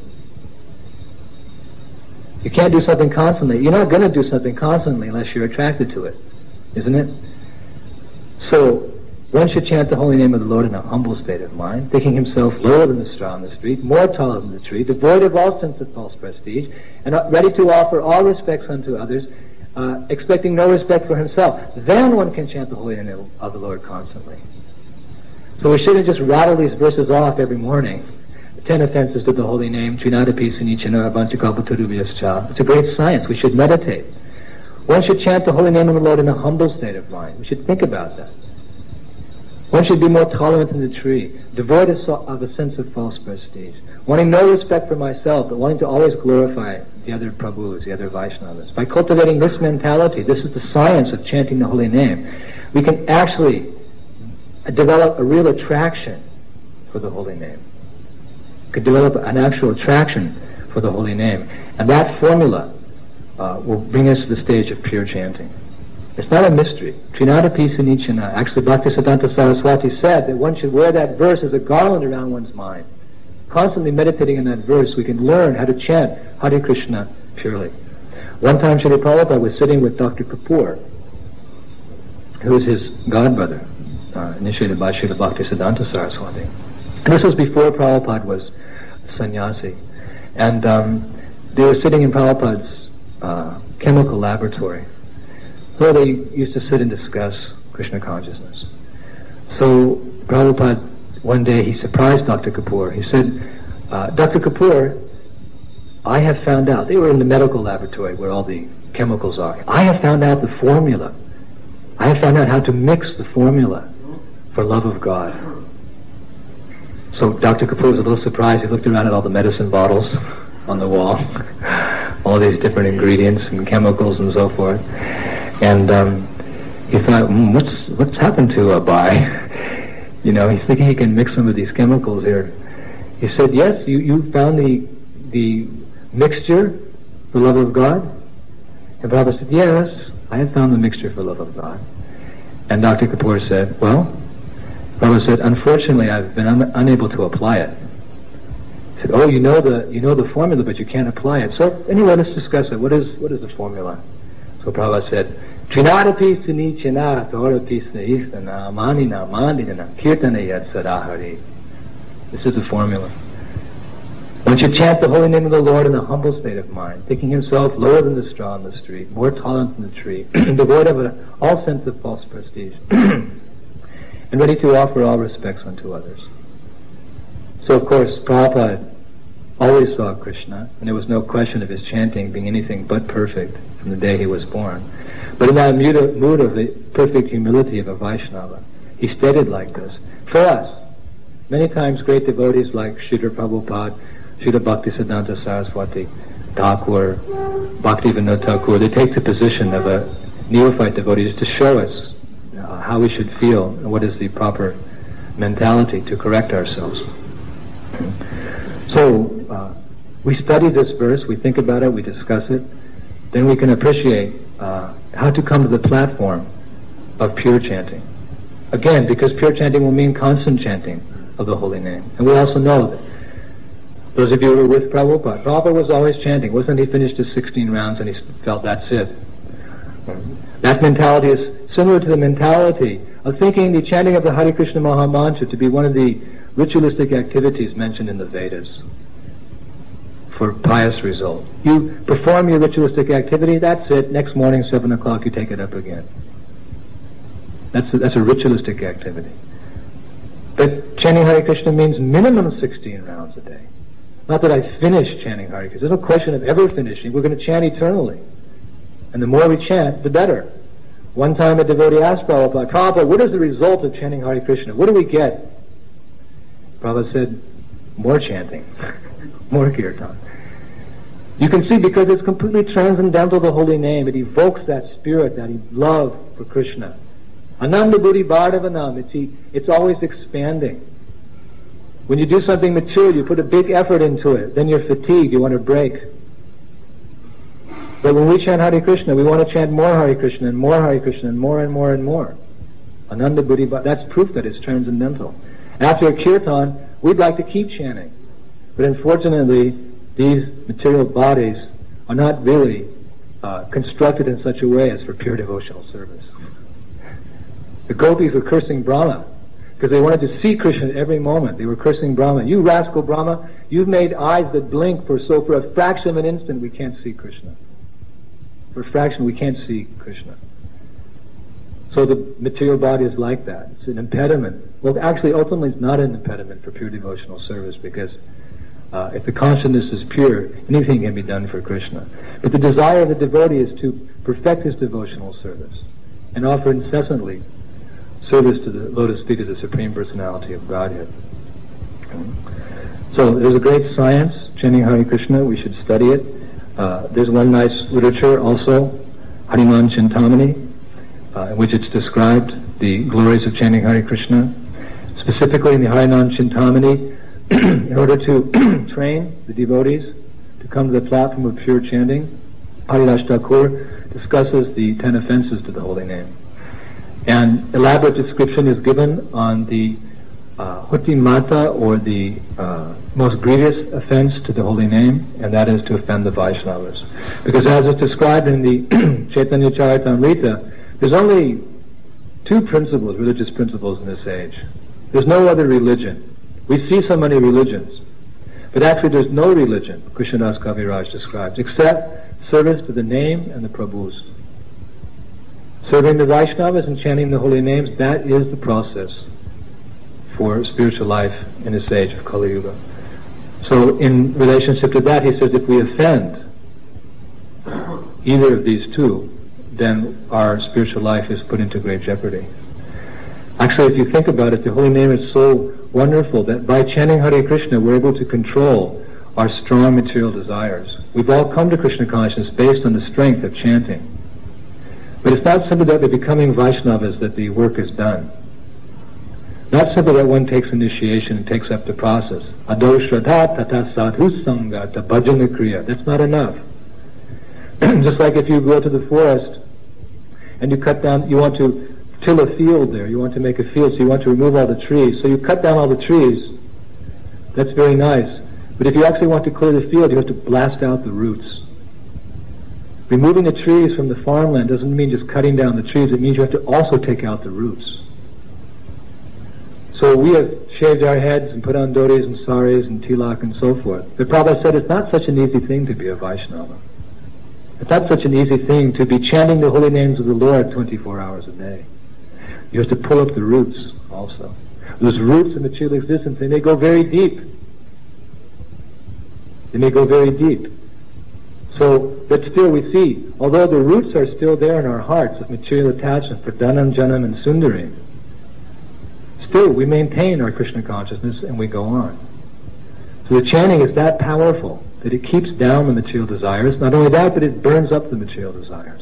You can't do something constantly. You're not going to do something constantly unless you're attracted to it, isn't it? So, one should chant the holy name of the Lord in a humble state of mind, thinking himself lower than the straw on the street, more taller than the tree, devoid of all sense of false prestige, and ready to offer all respects unto others, expecting no respect for himself. Then one can chant the holy name of the Lord constantly. So we shouldn't just rattle these verses off every morning. 10 offenses to the holy name, Trinadapi Sunichana Abanchakalpaturubhyascha. It's a great science. We should meditate. One should chant the holy name of the Lord in a humble state of mind. We should think about that. One should be more tolerant than the tree, devoid of a sense of false prestige, wanting no respect for myself, but wanting to always glorify the other Prabhus, the other Vaishnavas. By cultivating this mentality, this is the science of chanting the holy name, we can actually develop a real attraction for the holy name. Could develop an actual attraction for the holy name. And that formula will bring us to the stage of pure chanting. It's not a mystery. Trinadapi Sanichana. Actually, Bhaktisiddhanta Saraswati said that one should wear that verse as a garland around one's mind. Constantly meditating on that verse, we can learn how to chant Hare Krishna purely. One time, Srila Prabhupada was sitting with Dr. Kapoor, who was his godbrother, initiated by Srila Bhaktisiddhanta Saraswati. And this was before Prabhupada was sannyasi. And they were sitting in Prabhupada's chemical laboratory, where they used to sit and discuss Krishna consciousness. So Prabhupada, one day, he surprised Dr. Kapoor. He said, Dr. Kapoor, I have found out, they were in the medical laboratory where all the chemicals are. I have found out the formula. I have found out how to mix the formula for love of God. So Dr. Kapoor was a little surprised. He looked around at all the medicine bottles on the wall, all these different ingredients and chemicals and so forth. And he thought, what's happened to Abai? You know, he's thinking he can mix some of these chemicals here. He said, yes, you found the mixture for love of God? And Prabhupada said, yes, I have found the mixture for love of God. And Dr. Kapoor said, well, Prabhupada said, unfortunately, I've been unable to apply it. He said, oh, you know the formula, but you can't apply it. So anyway, let's discuss it. What is the formula? So Prabhupada said, Trinadapi Sanichana Torapi Snaistana Manina Mandina Kirtana Yat Sadahari. This is the formula. One should chant the holy name of the Lord in a humble state of mind, thinking himself lower than the straw in the street, more tolerant than the tree, devoid of all sense of false prestige, and ready to offer all respects unto others. So, of course, Prabhupada always saw Krishna, and there was no question of his chanting being anything but perfect from the day he was born. But in that mood of the perfect humility of a Vaishnava, he stated like this. For us, many times great devotees like Srila Prabhupada, Srila Bhaktisiddhanta Saraswati, Thakur, Bhaktivinoda Thakur, they take the position of a neophyte devotee just to show us how we should feel and what is the proper mentality to correct ourselves. So we study this verse, we think about it, we discuss it, then we can appreciate how to come to the platform of pure chanting. Again, because pure chanting will mean constant chanting of the holy name. And we also know that those of you who were with Prabhupada was always chanting. Wasn't he finished his 16 rounds and he felt that's it? That mentality is similar to the mentality of thinking the chanting of the Hare Krishna Maha Mantra to be one of the ritualistic activities mentioned in the Vedas for pious result. You perform your ritualistic activity, that's it. Next morning, 7 o'clock, you take it up again. That's a ritualistic activity. But chanting Hare Krishna means minimum 16 rounds a day. Not that I finish chanting Hare Krishna. There's no question of ever finishing. We're going to chant eternally. And the more we chant, the better. One time a devotee asked Prabhupada, what is the result of chanting Hare Krishna? What do we get? Prabhupada said, more chanting, more kirtan. You can see because it's completely transcendental, the holy name. It evokes that spirit, that love for Krishna. Ananda Buddhi Bhardavanam, it's always expanding. When you do something material, you put a big effort into it, then you're fatigued, you want to break. But when we chant Hare Krishna, we want to chant more Hare Krishna and more Hare Krishna and more and more and more. Ananda Buddhi Bhardavanam, that's proof that it's transcendental. After a kirtan, we'd like to keep chanting. But unfortunately, these material bodies are not really constructed in such a way as for pure devotional service. The gopis were cursing Brahma because they wanted to see Krishna at every moment. They were cursing Brahma. You rascal Brahma, you've made eyes that blink for a fraction of an instant we can't see Krishna. For a fraction we can't see Krishna. So the material body is like that. It's an impediment. Well, actually, ultimately, it's not an impediment for pure devotional service because if the consciousness is pure, anything can be done for Krishna. But the desire of the devotee is to perfect his devotional service and offer incessantly service to the lotus feet of the Supreme Personality of Godhead. So there's a great science, chanting Hare Krishna. We should study it. There's one nice literature also, Hariman Chintamani, in which it's described the glories of chanting Hare Krishna. Specifically in the Hariman Chintamani, in order to train the devotees to come to the platform of pure chanting, Haridas Thakur discusses the 10 offenses to the holy name. And elaborate description is given on the Hutti Mata, or the most grievous offense to the holy name, and that is to offend the Vaishnavas. Because as is described in the Chaitanya Charitamrita, there's only 2 principles, religious principles in this age. There's no other religion. We see so many religions, but actually there's no religion, Krishnadas Kaviraj describes, except service to the name and the Prabhus. Serving the Vaishnavas and chanting the holy names, that is the process for spiritual life in this age of Kali Yuga. So in relationship to that, he says if we offend either of these 2, then our spiritual life is put into great jeopardy. Actually, if you think about it, the holy name is so wonderful that by chanting Hare Krishna, we're able to control our strong material desires. We've all come to Krishna consciousness based on the strength of chanting. But it's not simply that by becoming Vaishnavas that the work is done. Not simply that one takes initiation and takes up the process. Ado shraddha tata sadhu sangha ta bhajana kriya. That's not enough. Just like if you go to the forest and you cut down, you want to till a field there, you want to make a field, so you want to remove all the trees. So you cut down all the trees. That's very nice. But if you actually want to clear the field, you have to blast out the roots. Removing the trees from the farmland doesn't mean just cutting down the trees. It means you have to also take out the roots. So we have shaved our heads and put on dhotis and saris and tilak and so forth. The Prabhupada said it's not such an easy thing to be a Vaishnava. It's not such an easy thing to be chanting the holy names of the Lord 24 hours a day. You have to pull up the roots also. Those roots in material existence, they may go very deep. They may go very deep. So, but still we see, although the roots are still there in our hearts of material attachment for Dhanam, Janam, and Sundarim, still we maintain our Krishna consciousness and we go on. So the chanting is that powerful that it keeps down the material desires. Not only that, but it burns up the material desires.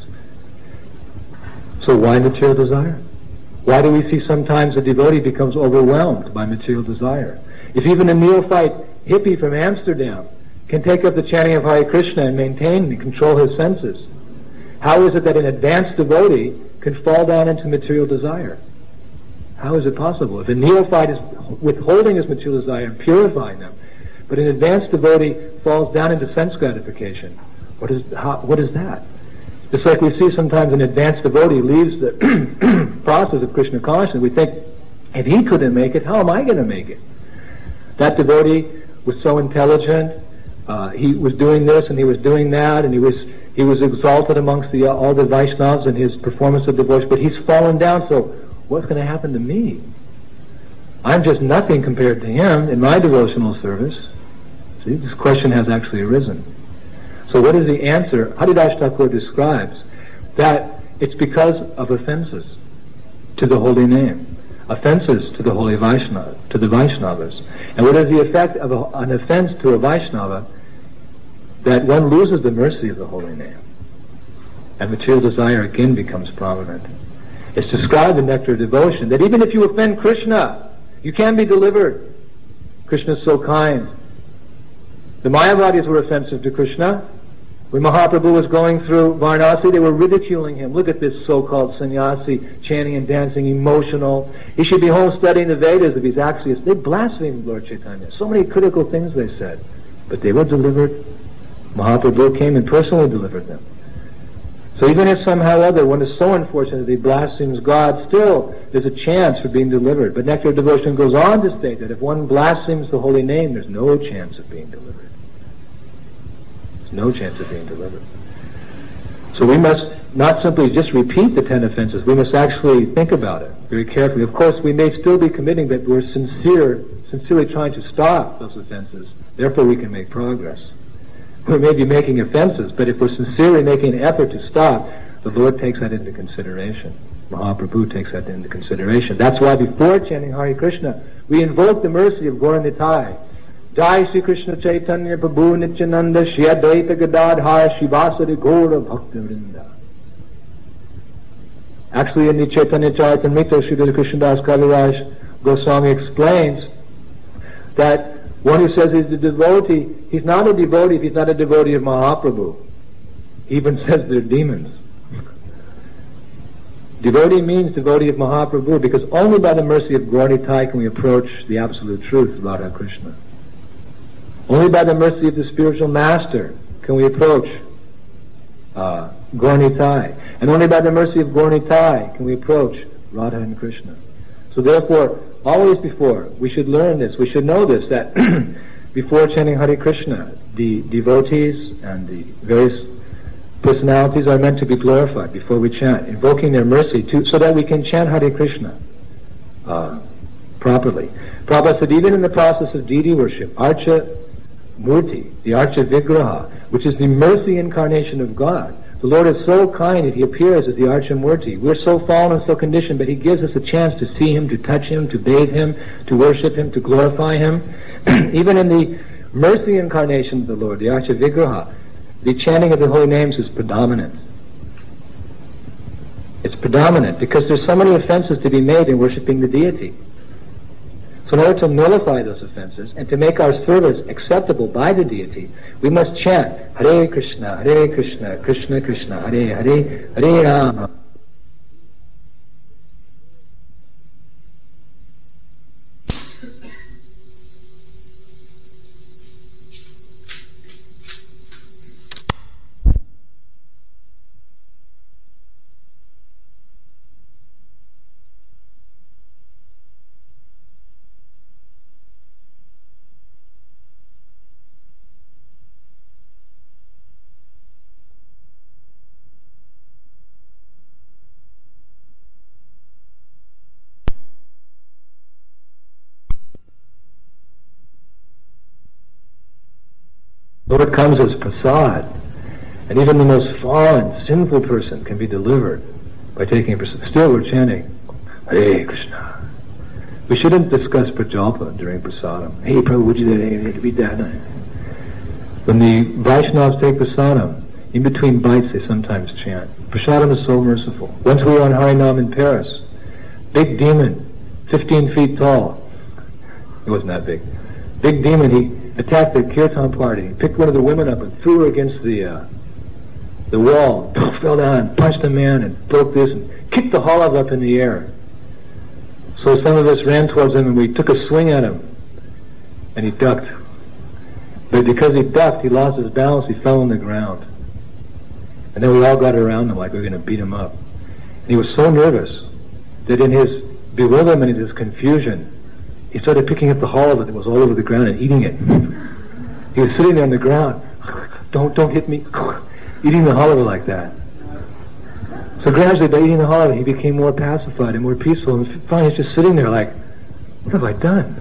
So why material desire? Why do we see sometimes a devotee becomes overwhelmed by material desire? If even a neophyte hippie from Amsterdam can take up the chanting of Hare Krishna and maintain and control his senses, how is it that an advanced devotee can fall down into material desire? How is it possible? If a neophyte is withholding his material desire and purifying them, but an advanced devotee falls down into sense gratification, what is that? It's like we see sometimes an advanced devotee leaves the process of Krishna consciousness. We think, if he couldn't make it, how am I going to make it? That devotee was so intelligent. He was doing this and he was doing that, and he was exalted amongst all the Vaishnavas in his performance of devotion. But he's fallen down. So what's going to happen to me? I'm just nothing compared to him in my devotional service. See, this question has actually arisen. So what is the answer? Haridas Thakur describes that it's because of offenses to the holy name, offenses to the holy Vaishnava, to the Vaishnavas. And what is the effect of an offense to a Vaishnava? That one loses the mercy of the holy name, and material desire again becomes prominent. It's described in Nectar of Devotion that even if you offend Krishna, you can be delivered. Krishna is so kind. The Mayavadis were offensive to Krishna. When Mahaprabhu was going through Varanasi, they were ridiculing him. Look at this so-called sannyasi, chanting and dancing, emotional. He should be home studying the Vedas if he's actually... They blasphemed Lord Chaitanya. So many critical things they said. But they were delivered. Mahaprabhu came and personally delivered them. So even if somehow or other one is so unfortunate that he blasphemes God, still there's a chance for being delivered. But Nectar of Devotion goes on to state that if one blasphemes the holy name, there's no chance of being delivered. There's no chance of being delivered. So we must not simply just repeat the 10 offenses, we must actually think about it very carefully. Of course, we may still be committing that we're sincerely trying to stop those offenses. Therefore, we can make progress. We may be making offenses, but if we're sincerely making an effort to stop, the Lord takes that into consideration. Mahaprabhu takes that into consideration. That's why before chanting Hare Krishna, we invoke the mercy of Gauranitai. Jai Sri Krishna Chaitanya Prabhu Nityananda Shri Advaita Gadadhara Shivasari Gaura Bhakta Vrinda. Actually, in the Chaitanya Charitamrita, Sri Krishnadas Kaviraj Goswami explains that One who says he's a devotee, he's not a devotee if he's not a devotee of Mahaprabhu. He even says they're demons. Devotee means devotee of Mahaprabhu, because only by the mercy of Gaur Nitai can we approach the absolute truth of Radha Krishna. Only by the mercy of the spiritual master can we approach Gaur Nitai. And only by the mercy of Gaur Nitai can we approach Radha and Krishna. So therefore, always before, we should learn this, we should know this, that before chanting Hare Krishna, the devotees and the various personalities are meant to be glorified before we chant, invoking their mercy so that we can chant Hare Krishna properly. Prabhupada said, even in the process of deity worship, Archa Murti, the Archa Vigraha, which is the mercy incarnation of God, the Lord is so kind that He appears as the Archa Murti. We're so fallen and so conditioned, but He gives us a chance to see Him, to touch Him, to bathe Him, to worship Him, to glorify Him. Even in the mercy incarnation of the Lord, the Archa Vigraha, the chanting of the holy names is predominant. It's predominant because there's so many offenses to be made in worshiping the deity. So in order to nullify those offenses and to make our service acceptable by the deity, we must chant Hare Krishna, Krishna Krishna, Hare Hare, Hare Rama. Lord comes as prasad, and even the most fallen, sinful person can be delivered by taking a prasad. Still we're chanting Hare Krishna. We shouldn't discuss prajalpa during prasadam. Hey Prabhu, would you read that? When the Vaishnavas take prasadam, in between bites they sometimes chant. Prasadam is so merciful. Once we were on Harinam in Paris, big demon, 15 feet tall. He wasn't that big. Big demon, he attacked the kirtan party. He picked one of the women up and threw her against the wall. Fell down, punched a man, and broke this, and kicked the olive up in the air. So some of us ran towards him, and we took a swing at him, and he ducked. But because he ducked, he lost his balance. He fell on the ground, and then we all got around him like we were going to beat him up. And he was so nervous that in his bewilderment, in his confusion, he started picking up the halva that was all over the ground and eating it. He was sitting there on the ground. Don't hit me. Eating the halva like that. So gradually, by eating the halva, he became more pacified and more peaceful. And finally, he's just sitting there like, what have I done?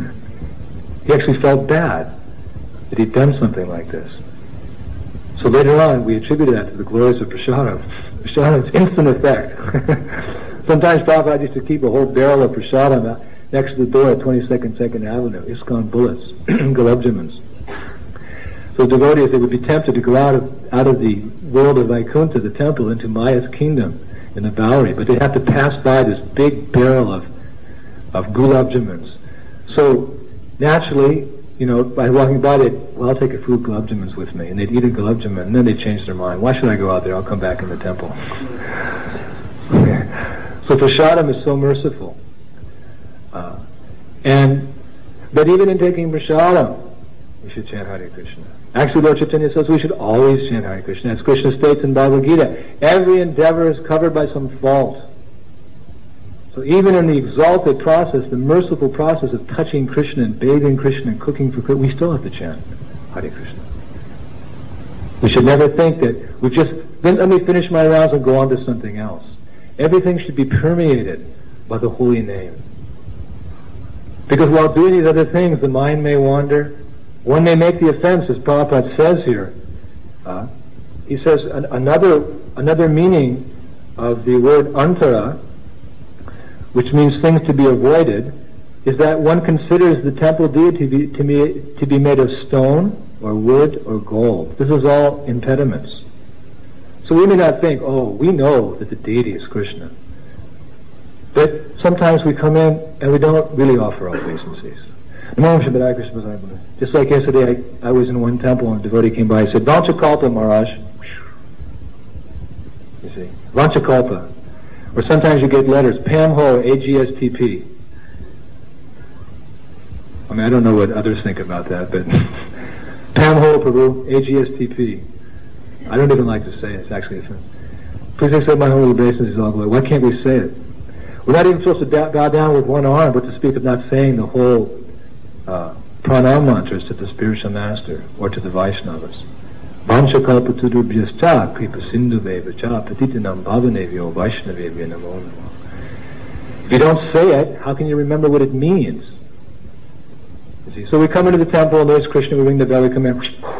He actually felt bad that he'd done something like this. So later on, we attributed that to the glories of prasadam. Prasadam's instant effect. Sometimes Prabhupada used to keep a whole barrel of prasadam next to the door at 22nd 2nd Avenue, ISKCON bullets, gulab jamans. So devotees, they would be tempted to go out of the world of Vaikuntha, the temple, into Maya's kingdom in the Bowery, but they'd have to pass by this big barrel of gulab jamans. So naturally, by walking by, I'll take a few gulab jamans with me, and they'd eat a gulab jaman, and then they'd change their mind. Why should I go out there? I'll come back in the temple. So prasadam is so merciful. But even in taking prasadam, we should chant Hare Krishna. Actually, Lord Chaitanya says we should always chant Hare Krishna. As Krishna states in Bhagavad Gita, every endeavor is covered by some fault. So even in the exalted process, the merciful process of touching Krishna and bathing Krishna and cooking for Krishna, we still have to chant Hare Krishna. We should never think that then let me finish my rounds and go on to something else. Everything should be permeated by the holy name. Because while doing these other things, the mind may wander. One may make the offense, as Prabhupada says here. He says another meaning of the word antara, which means things to be avoided, is that one considers the temple deity to be made of stone or wood or gold. This is all impediments. So we may not think, we know that the deity is Krishna. But sometimes we come in and we don't really offer obeisances. Just like yesterday, I was in one temple and a devotee came by and said, Vanchakalpa, Maharaj. You see, Vanchakalpa. Or sometimes you get letters, Pam Ho, AGSTP. I mean, I don't know what others think about that, but Pam Ho, Prabhu, AGSTP. I don't even like to say it. It's actually offensive. Please accept my humble obeisances all the way. Why can't we say it? We're not even supposed to bow down with one arm, but to speak of not saying the whole pranam mantras to the spiritual master or to the Vaishnavas. Vanchakalpa tudubhyascha kripa sindhuveva cha patitinam bhavanevyo vaishnavevya namo namo. If you don't say it, how can you remember what it means? You see? So we come into the temple and there's Krishna, we ring the bell, we come in,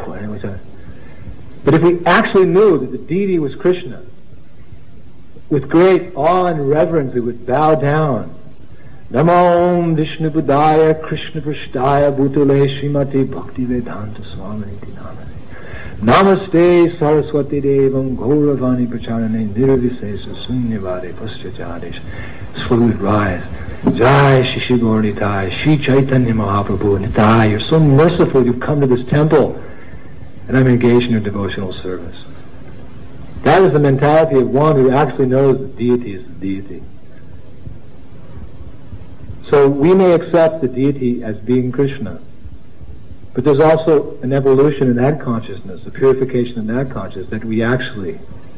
but if we actually knew that the deity was Krishna, with great awe and reverence we would bow down. Namo Vishnu Budaya Krishna Prashtaya Bhutale Srimati Bhakti Vedanta Swamini Namane. Namaste Saraswati Devam Gauravani Pracharane Nirvisesa Sunyavade Paschacharish. So we would rise. Jai Shishi Gaur Nitai, Shri Chaitanya Mahaprabhu Nitai, you're so merciful you've come to this temple and I'm engaged in your devotional service. That is the mentality of one who actually knows the deity is the deity. So we may accept the deity as being Krishna, but there's also an evolution in that consciousness, a purification in that consciousness that we actually...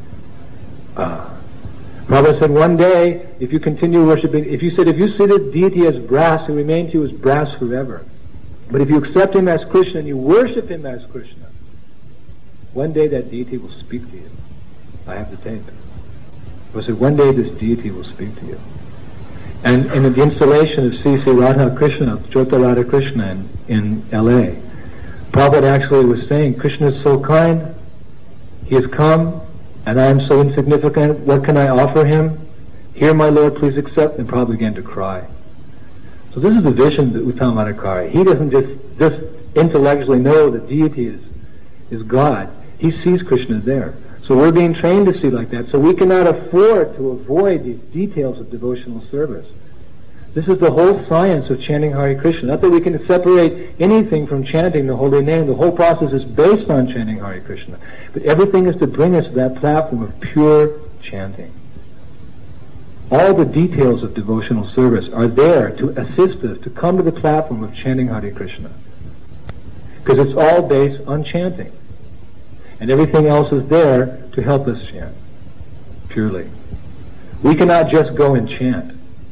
Prabhupada said one day, if you continue worshipping, if you see the deity as brass, he'll remain to you as brass forever. But if you accept him as Krishna and you worship him as Krishna, one day that deity will speak to you. I have the tape. I said, one day this deity will speak to you. And in the installation of C.C. Radha Krishna, Jyota Radha Krishna in L.A., Prabhupada actually was saying, Krishna is so kind, he has come, and I am so insignificant, what can I offer him? Here, my Lord, please accept, and Prabhupada began to cry. So this is the vision that Uttama Madhikari. He doesn't just intellectually know that deity is God. He sees Krishna there. So we're being trained to see like that. So we cannot afford to avoid these details of devotional service. This is the whole science of chanting Hare Krishna. Not that we can separate anything from chanting the holy name. The whole process is based on chanting Hare Krishna. But everything is to bring us to that platform of pure chanting. All the details of devotional service are there to assist us to come to the platform of chanting Hare Krishna. Because it's all based on chanting. And everything else is there to help us chant, purely. We cannot just go and chant.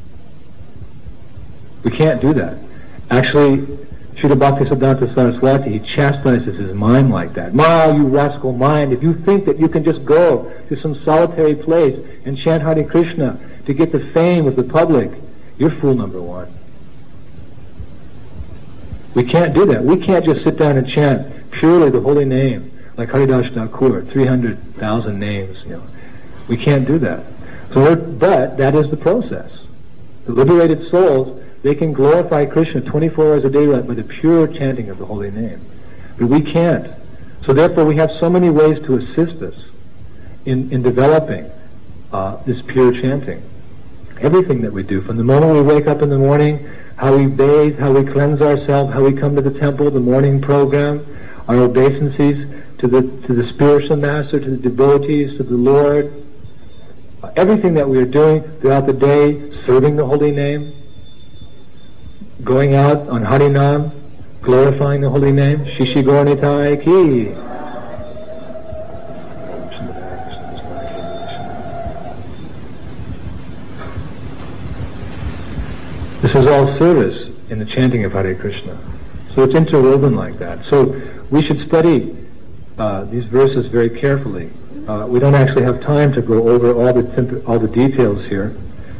We can't do that. Actually, Srila Bhaktisiddhanta Saraswati, he chastises his mind like that. Ma, you rascal mind, if you think that you can just go to some solitary place and chant Hare Krishna to get the fame of the public, you're fool number one. We can't do that. We can't just sit down and chant purely the holy name. Like Haridas Thakur, 300,000 names, We can't do that. But that is the process. The liberated souls, they can glorify Krishna 24 hours a day by the pure chanting of the holy name. But we can't. So therefore we have so many ways to assist us in developing this pure chanting. Everything that we do, from the moment we wake up in the morning, how we bathe, how we cleanse ourselves, how we come to the temple, the morning program, our obeisances to the spiritual master, to the devotees, to the Lord, everything that we are doing throughout the day, serving the holy name, going out on Harinam, glorifying the holy name, Shishi Gaur Nitai Ki. This is all service in the chanting of Hare Krishna. So it's interwoven like that. So we should study these verses very carefully. We don't actually have time to go over all the details here.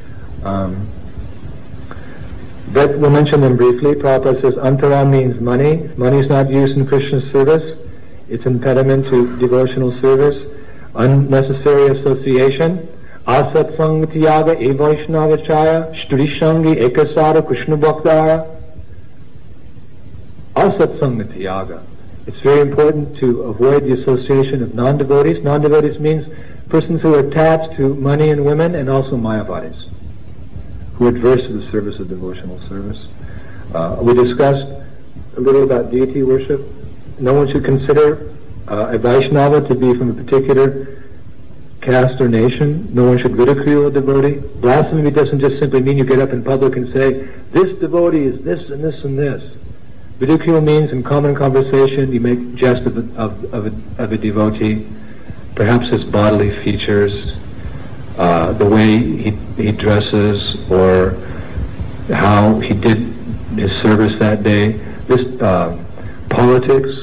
But we'll mention them briefly. Prabhupada says antara means money. Money is not used in Krishna's service. It's an impediment to devotional service. Unnecessary association. Asatsang Tyaga Evaishnavachaya Shtrishangi Ekasara Krishna Bhaktara. Asatsang Tyaga. It's very important to avoid the association of non-devotees. Non-devotees means persons who are attached to money and women, and also mayavadis, who are adverse to the service of devotional service. We discussed a little about deity worship. No one should consider a Vaishnava to be from a particular caste or nation. No one should ridicule a devotee. Blasphemy doesn't just simply mean you get up in public and say, this devotee is this and this and this. Ridicule means in common conversation you make jest of a devotee, perhaps his bodily features, the way he dresses, or how he did his service that day. This politics,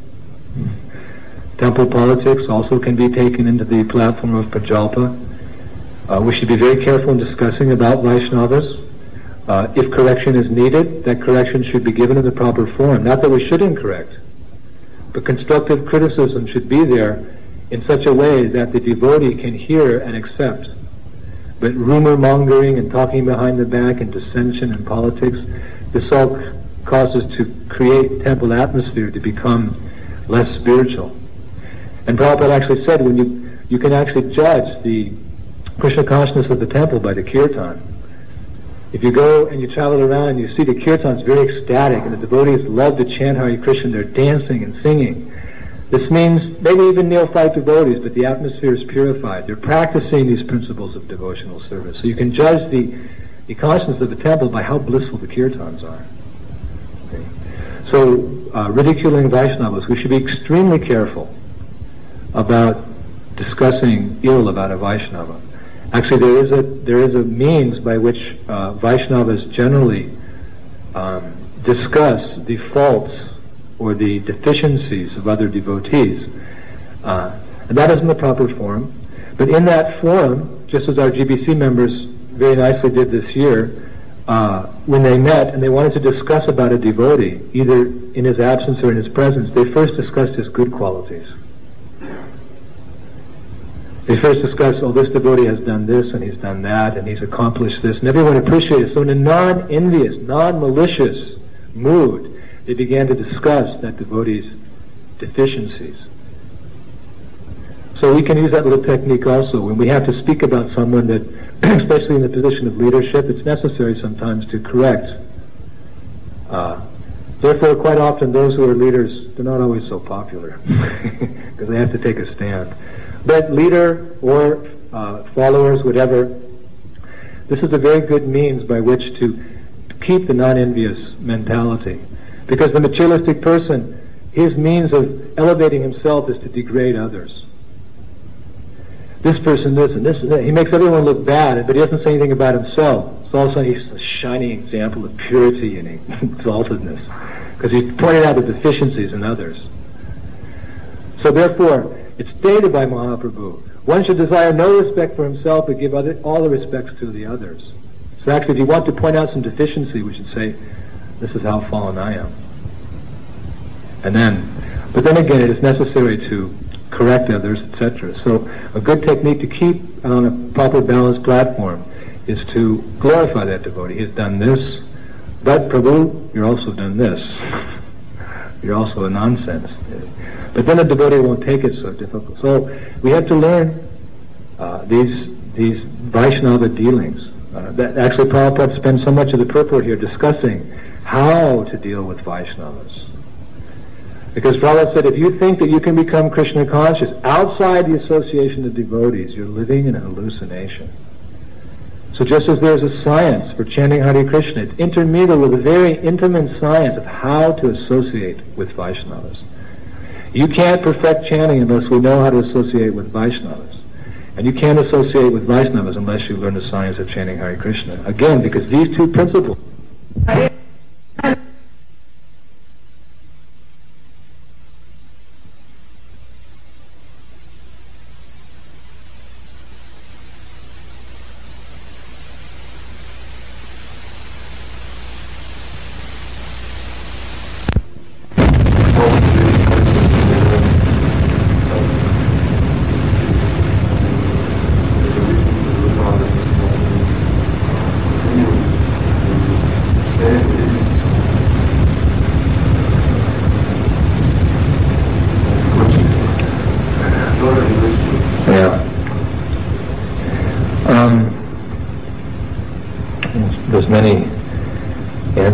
temple politics also can be taken into the platform of prajalpa. We should be very careful in discussing about Vaishnavas. If correction is needed, that correction should be given in the proper form. Not that we shouldn't correct, but constructive criticism should be there in such a way that the devotee can hear and accept. But rumor mongering and talking behind the back and dissension and politics, this all causes to create temple atmosphere to become less spiritual. And Prabhupada actually said, when you can actually judge the Krishna consciousness of the temple by the kirtan. If you go and you travel around and you see the kirtans very ecstatic and the devotees love to chant Hare Krishna, they're dancing and singing. This means maybe even neophyte devotees, but the atmosphere is purified. They're practicing these principles of devotional service. So you can judge the consciousness of the temple by how blissful the kirtans are. Okay. So ridiculing Vaishnavas, we should be extremely careful about discussing ill about a Vaishnava. Actually, there is a means by which Vaishnavas generally discuss the faults or the deficiencies of other devotees. And that is in the proper forum. But in that forum, just as our GBC members very nicely did this year, when they met and they wanted to discuss about a devotee, either in his absence or in his presence, they first discussed his good qualities. They first discuss, oh, this devotee has done this, and he's done that, and he's accomplished this, and everyone appreciated it. So in a non-envious, non-malicious mood, they began to discuss that devotee's deficiencies. So we can use that little technique also. When we have to speak about someone that, especially in the position of leadership, it's necessary sometimes to correct. Therefore, quite often those who are leaders, they're not always so popular, because they have to take a stand. But leader or followers, whatever, this is a very good means by which to keep the non-envious mentality. Because the materialistic person, his means of elevating himself is to degrade others. This person, this and this and that. He makes everyone look bad, but he doesn't say anything about himself. So all of a sudden he's a shining example of purity and exaltedness, because he's pointed out the deficiencies in others. So therefore, it's stated by Mahaprabhu, one should desire no respect for himself, but give all the respects to the others. So actually, if you want to point out some deficiency, we should say, this is how fallen I am. But then again, it is necessary to correct others, etc. So a good technique to keep on a proper balanced platform is to glorify that devotee. He's done this, but Prabhu, you're also done this. You're also a nonsense. But then the devotee won't take it so difficult. So we have to learn these Vaishnava dealings. That actually Prabhupada spends so much of the purport here discussing how to deal with Vaishnavas. Because Prabhupada said, if you think that you can become Krishna conscious outside the association of devotees, you're living in a hallucination. So just as there's a science for chanting Hare Krishna, it's intermingled with a very intimate science of how to associate with Vaishnavas. You can't perfect chanting unless we know how to associate with Vaishnavas. And you can't associate with Vaishnavas unless you learn the science of chanting Hare Krishna. Again, because these two principles...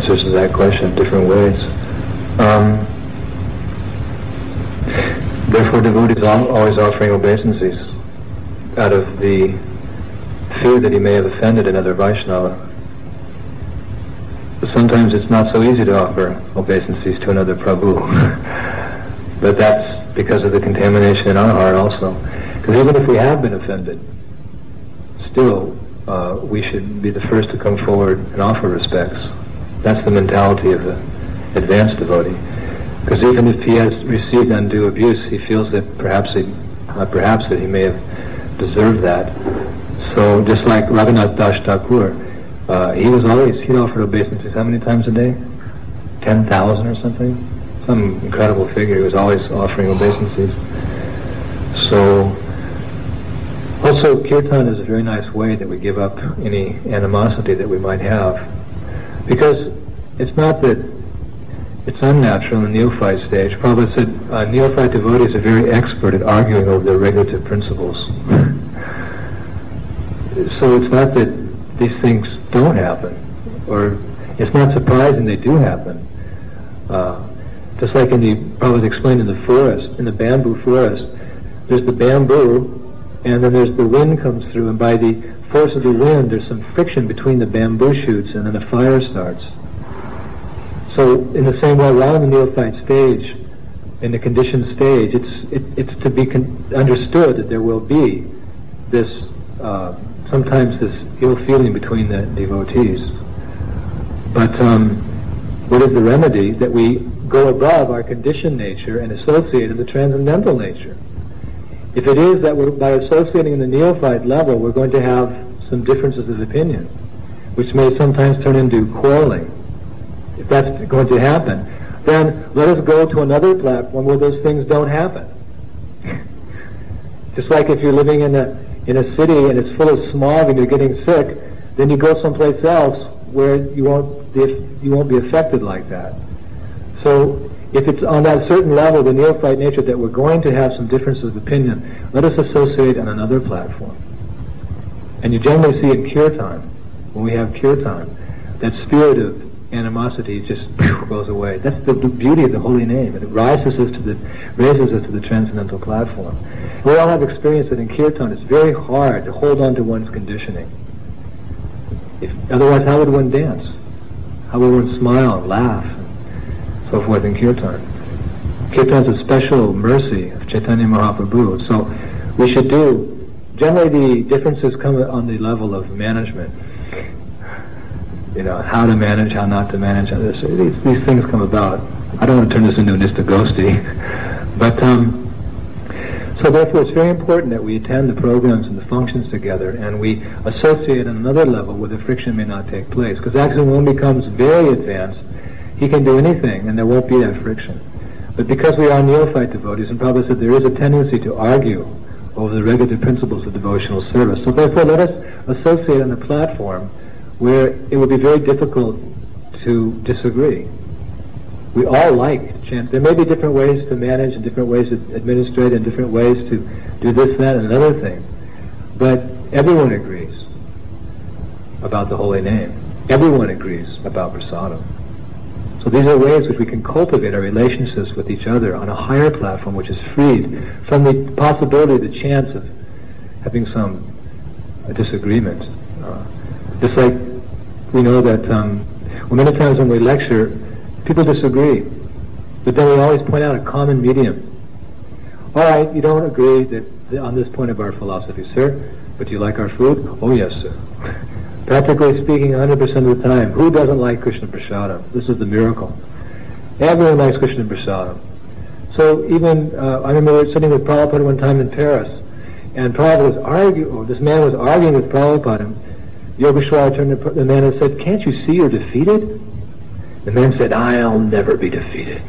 answers to that question in different ways. Therefore, devotees are always offering obeisances out of the fear that he may have offended another Vaishnava. Sometimes it's not so easy to offer obeisances to another Prabhu, but that's because of the contamination in our heart also. Because even if we have been offended, still we should be the first to come forward and offer respects. That's the mentality of the advanced devotee. Because even if he has received undue abuse, he feels that perhaps he may have deserved that. So just like Raghunath Das Thakur, he'd offer obeisances how many times a day? 10,000 or something? Some incredible figure. He was always offering obeisances. So, also kirtan is a very nice way that we give up any animosity that we might have. Because it's not that it's unnatural in the neophyte stage. Prabhupada said neophyte devotees are very expert at arguing over their regulative principles. So it's not that these things don't happen, or it's not surprising they do happen. Just like Prabhupada explained in the forest, in the bamboo forest, there's the bamboo, and then there's the wind comes through, and by the force of the wind, there's some friction between the bamboo shoots, and then a fire starts. So in the same way, while in the neophyte stage, in the conditioned stage, it's to be understood that there will be this, sometimes this ill feeling between the devotees. But what is the remedy? That we go above our conditioned nature and associate in the transcendental nature. If it is that by associating in the neophyte level, we're going to have some differences of opinion, which may sometimes turn into quarreling. If that's going to happen, then let us go to another platform where those things don't happen. Just like if you're living in a city and it's full of smog and you're getting sick, then you go someplace else where you won't be affected like that. So if it's on that certain level, the neophyte nature, that we're going to have some differences of opinion, let us associate on another platform. And you generally see in kirtan, when we have kirtan, that spirit of animosity just goes away. That's the beauty of the holy name, and it raises us to the transcendental platform. We all have experienced that in kirtan it's very hard to hold on to one's conditioning. Otherwise, how would one dance? How would one smile and laugh and so forth in kirtan? Kirtan is a special mercy of Chaitanya Mahaprabhu. So we should generally the differences come on the level of management. How to manage, how not to manage. These things come about. I don't want to turn this into a Nistagosti. But, so therefore it's very important that we attend the programs and the functions together, and we associate on another level where the friction may not take place. Because actually when one becomes very advanced, he can do anything and there won't be that friction. But because we are neophyte devotees, and Prabhupada said there is a tendency to argue over the regulative principles of devotional service. So therefore let us associate on a platform where it would be very difficult to disagree. We all like to chant. There may be different ways to manage and different ways to administrate and different ways to do this, that, and another thing. But everyone agrees about the holy name. Everyone agrees about prasadam. So these are ways which we can cultivate our relationships with each other on a higher platform which is freed from the possibility, the chance of having some disagreement. Just like we know that many times when we lecture, people disagree. But then we always point out a common medium. All right, you don't agree on this point of our philosophy, sir, but do you like our food? Oh, yes, sir. Practically speaking, 100% of the time, who doesn't like Krishna Prasadam? This is the miracle. Everyone likes Krishna Prasadam. So even, I remember we were sitting with Prabhupada one time in Paris, and Prabhupada this man was arguing with Prabhupada, and Yogeshwara turned to the man and said, "Can't you see you're defeated?" The man said, "I'll never be defeated."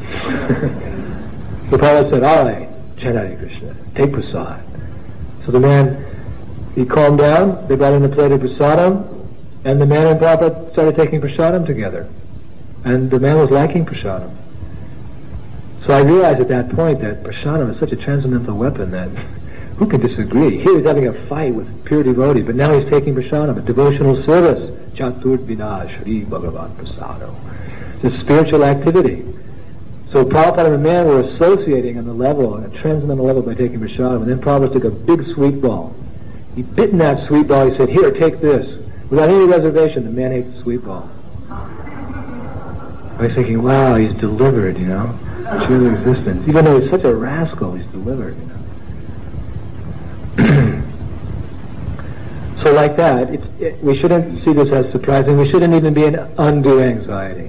So Prabhupada said, "All right, chant Hare Krishna, take prasad." So the man, he calmed down, they brought in a plate of prasadam, and the man and Prabhupada started taking prasadam together. And the man was liking prasadam. So I realized at that point that prasadam is such a transcendental weapon that who can disagree? Here he's having a fight with pure devotee, but now he's taking prasadam, a devotional service chaturvida Shri Bhagavat Prasado. It's a spiritual activity. So Prabhupada and the man were associating on the level, on a transcendental level, by taking prasad. And then Prabhupada took a big sweet ball. He bit in that sweet ball. He said, "Here, take this." Without any reservation, the man ate the sweet ball. I was thinking, wow, he's delivered, true existence. Even though he's such a rascal, he's delivered, So like that, we shouldn't see this as surprising. We shouldn't even be in undue anxiety.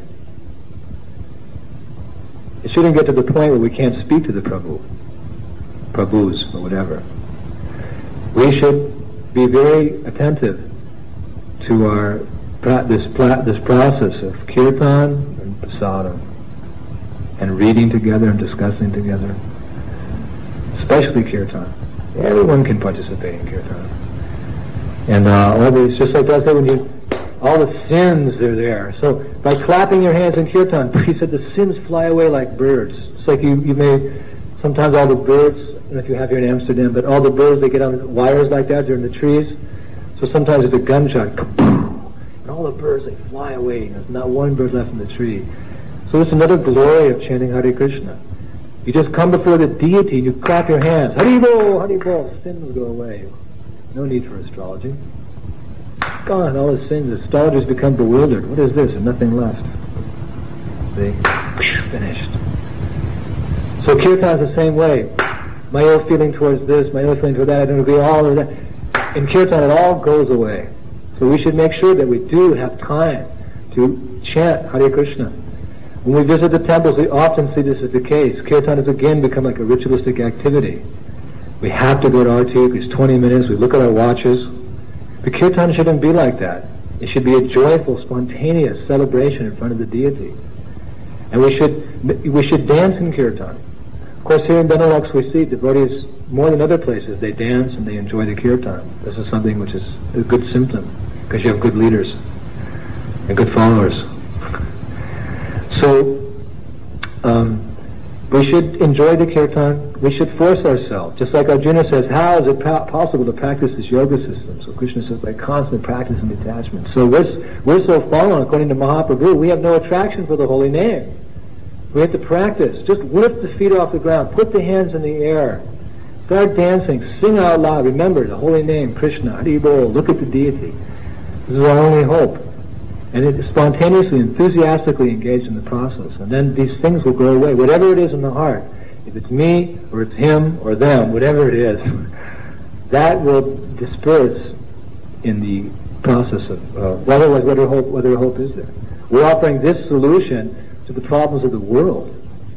It shouldn't get to the point where we can't speak to the Prabhus, or whatever. We should be very attentive to this process of kirtan and prasadam, and reading together and discussing together, especially kirtan. Everyone can participate in kirtan. And all these, just like I said, all the sins are there. So by clapping your hands in kirtan, he said the sins fly away like birds. It's like you may, sometimes all the birds, I don't know if you have here in Amsterdam, but all the birds, they get on wires like that, they're in the trees. So sometimes it's a gunshot, and all the birds, they fly away. There's not one bird left in the tree. So it's another glory of chanting Hare Krishna. You just come before the deity and you clap your hands. Haribol, sins go away. No need for astrology. Gone, all the sins. Astrologers become bewildered. What is this? There's nothing left. They finished. So kirtan is the same way. My ill feeling towards this, my ill feeling toward that, I don't agree, all of that. In kirtan, it all goes away. So we should make sure that we do have time to chant Hare Krishna. When we visit the temples, we often see this as the case. Kirtan has again become like a ritualistic activity. We have to go to Arti, it's 20 minutes, we look at our watches. But kirtan shouldn't be like that. It should be a joyful, spontaneous celebration in front of the deity. And we should dance in kirtan. Of course, here in Benelux we see devotees, more than other places, they dance and they enjoy the kirtan. This is something which is a good symptom, because you have good leaders and good followers. So, we should enjoy the kirtan. We should force ourselves. Just like Arjuna says, how is it possible to practice this yoga system? So Krishna says, by constant practice and detachment. So we're so fallen, according to Mahaprabhu, we have no attraction for the holy name. We have to practice. Just lift the feet off the ground. Put the hands in the air. Start dancing. Sing out loud. Remember the holy name, Krishna, Hari Bol. Look at the deity. This is our only hope. And it spontaneously, enthusiastically engaged in the process. And then these things will go away. Whatever it is in the heart, if it's me, or it's him, or them, whatever it is, that will disperse in the process of, otherwise what other hope is there? We're offering this solution to the problems of the world.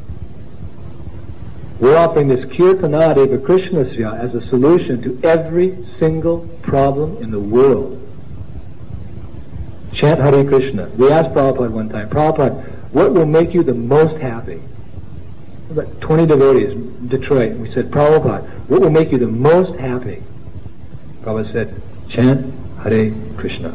We're offering this Kirtana Deva Krishnasya as a solution to every single problem in the world. Chant Hare Krishna. We asked Prabhupada one time, Prabhupada, what will make you the most happy? About 20 devotees in Detroit. We said, Prabhupada, what will make you the most happy? Prabhupada said, chant Hare Krishna.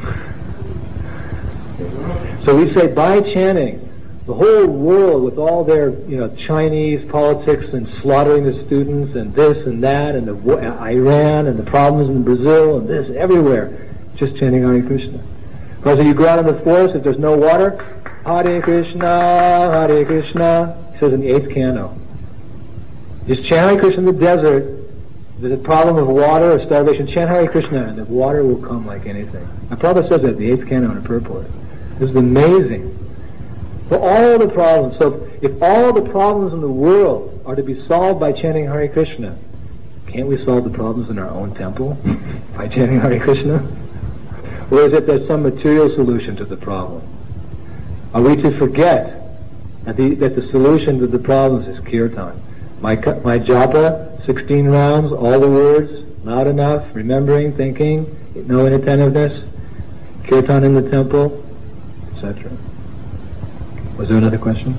So we say, by chanting, the whole world with all their, Chinese politics and slaughtering the students and this and that and Iran and the problems in Brazil and this everywhere, just chanting Hare Krishna. Because if you go out in the forest, if there's no water, Hare Krishna, he says in the 8th canto. Just chant Hare Krishna in the desert. If there's a problem of water or starvation, chant Hare Krishna and the water will come like anything. Now Prabhupada says that in the 8th canto in a purport. This is amazing. For all the problems, so if all the problems in the world are to be solved by chanting Hare Krishna, can't we solve the problems in our own temple by chanting Hare Krishna? Or is it there's some material solution to the problem? Are we to forget that the solution to the problems is kirtan? My japa, 16 rounds, all the words, loud enough, remembering, thinking, no inattentiveness, kirtan in the temple, etc. Was there another question?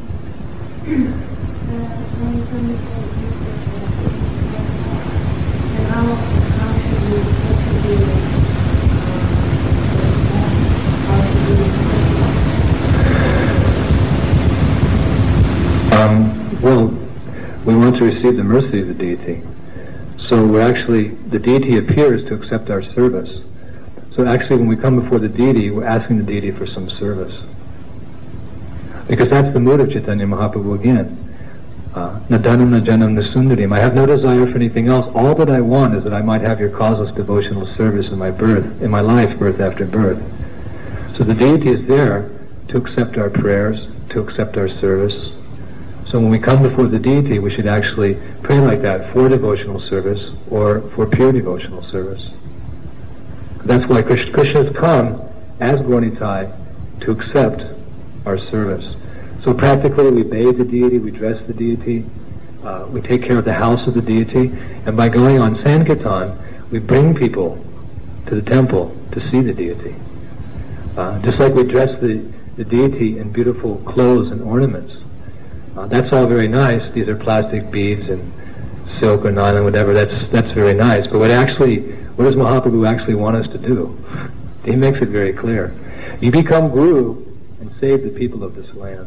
Well, we want to receive the mercy of the deity. So the deity appears to accept our service. So actually when we come before the deity, we're asking the deity for some service. Because that's the mood of Chaitanya Mahaprabhu again. Nadanam najanam nasundarim. I have no desire for anything else. All that I want is that I might have your causeless devotional service in my life, birth after birth. So the deity is there to accept our prayers, to accept our service. So when we come before the deity, we should actually pray like that for devotional service or for pure devotional service. That's why Krishna has come as Gaura-Nitai to accept our service. So practically we bathe the deity, we dress the deity, we take care of the house of the deity, and by going on Sankirtan, we bring people to the temple to see the deity. Just like we dress the deity in beautiful clothes and ornaments. That's all very nice. These are plastic beads and silk or nylon and whatever. That's very nice. But what does Mahaprabhu actually want us to do? He makes it very clear. You become Guru and save the people of this land.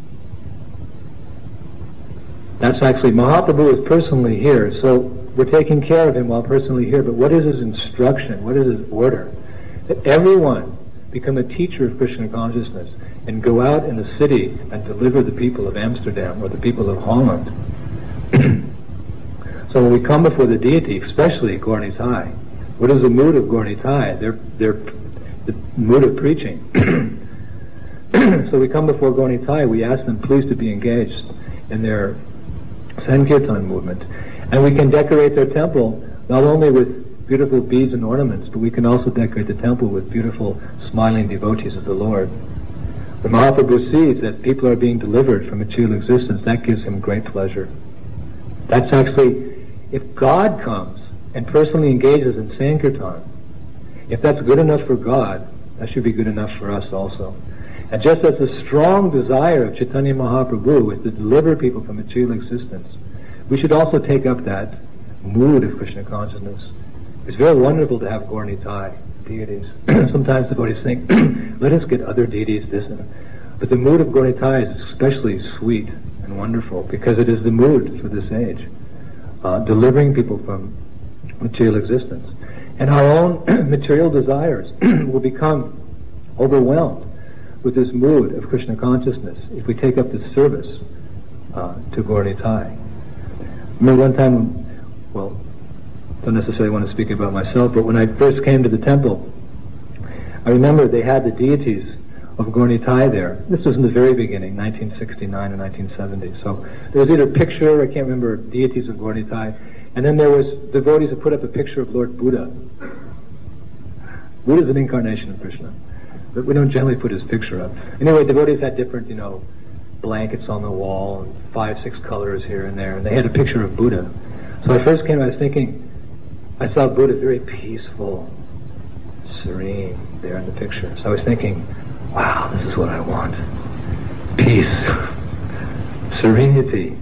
That's actually, Mahaprabhu is personally here, so we're taking care of him while personally here, but what is his instruction? What is his order? That everyone become a teacher of Krishna consciousness and go out in the city and deliver the people of Amsterdam or the people of Holland. So when we come before the deity, especially Gaura-Nitai, what is the mood of Gaura-Nitai? They're the mood of preaching. So we come before Gaura-Nitai, we ask them please to be engaged in their Sankirtan movement. And we can decorate their temple not only with beautiful beads and ornaments, but we can also decorate the temple with beautiful smiling devotees of the Lord. When Mahaprabhu sees that people are being delivered from material existence, that gives him great pleasure. That's actually, if God comes and personally engages in Sankirtan, if that's good enough for God, that should be good enough for us also. And just as the strong desire of Chaitanya Mahaprabhu is to deliver people from material existence, we should also take up that mood of Krishna consciousness. It's very wonderful to have Gaura-Nitai deities. Sometimes devotees think, let us get other deities, this and that. But the mood of Gaura-Nitai is especially sweet and wonderful because it is the mood for this age, delivering people from material existence. And our own material desires will become overwhelmed with this mood of Krishna consciousness if we take up this service to Gaura-Nitai. Remember one time don't necessarily want to speak about myself, but when I first came to the temple, I remember they had the deities of Gaura-Nitai there. This was in the very beginning, 1969 and 1970. So there was either a picture, I can't remember, deities of Gaura-Nitai, and then there was devotees who put up a picture of Lord Buddha. Buddha is an incarnation of Krishna, but we don't generally put his picture up. Anyway, devotees had different, blankets on the wall and 5-6 colors here and there, and they had a picture of Buddha. So I first came, I was thinking, I saw Buddha very peaceful, serene there in the picture. So I was thinking, wow, this is what I want. Peace, serenity,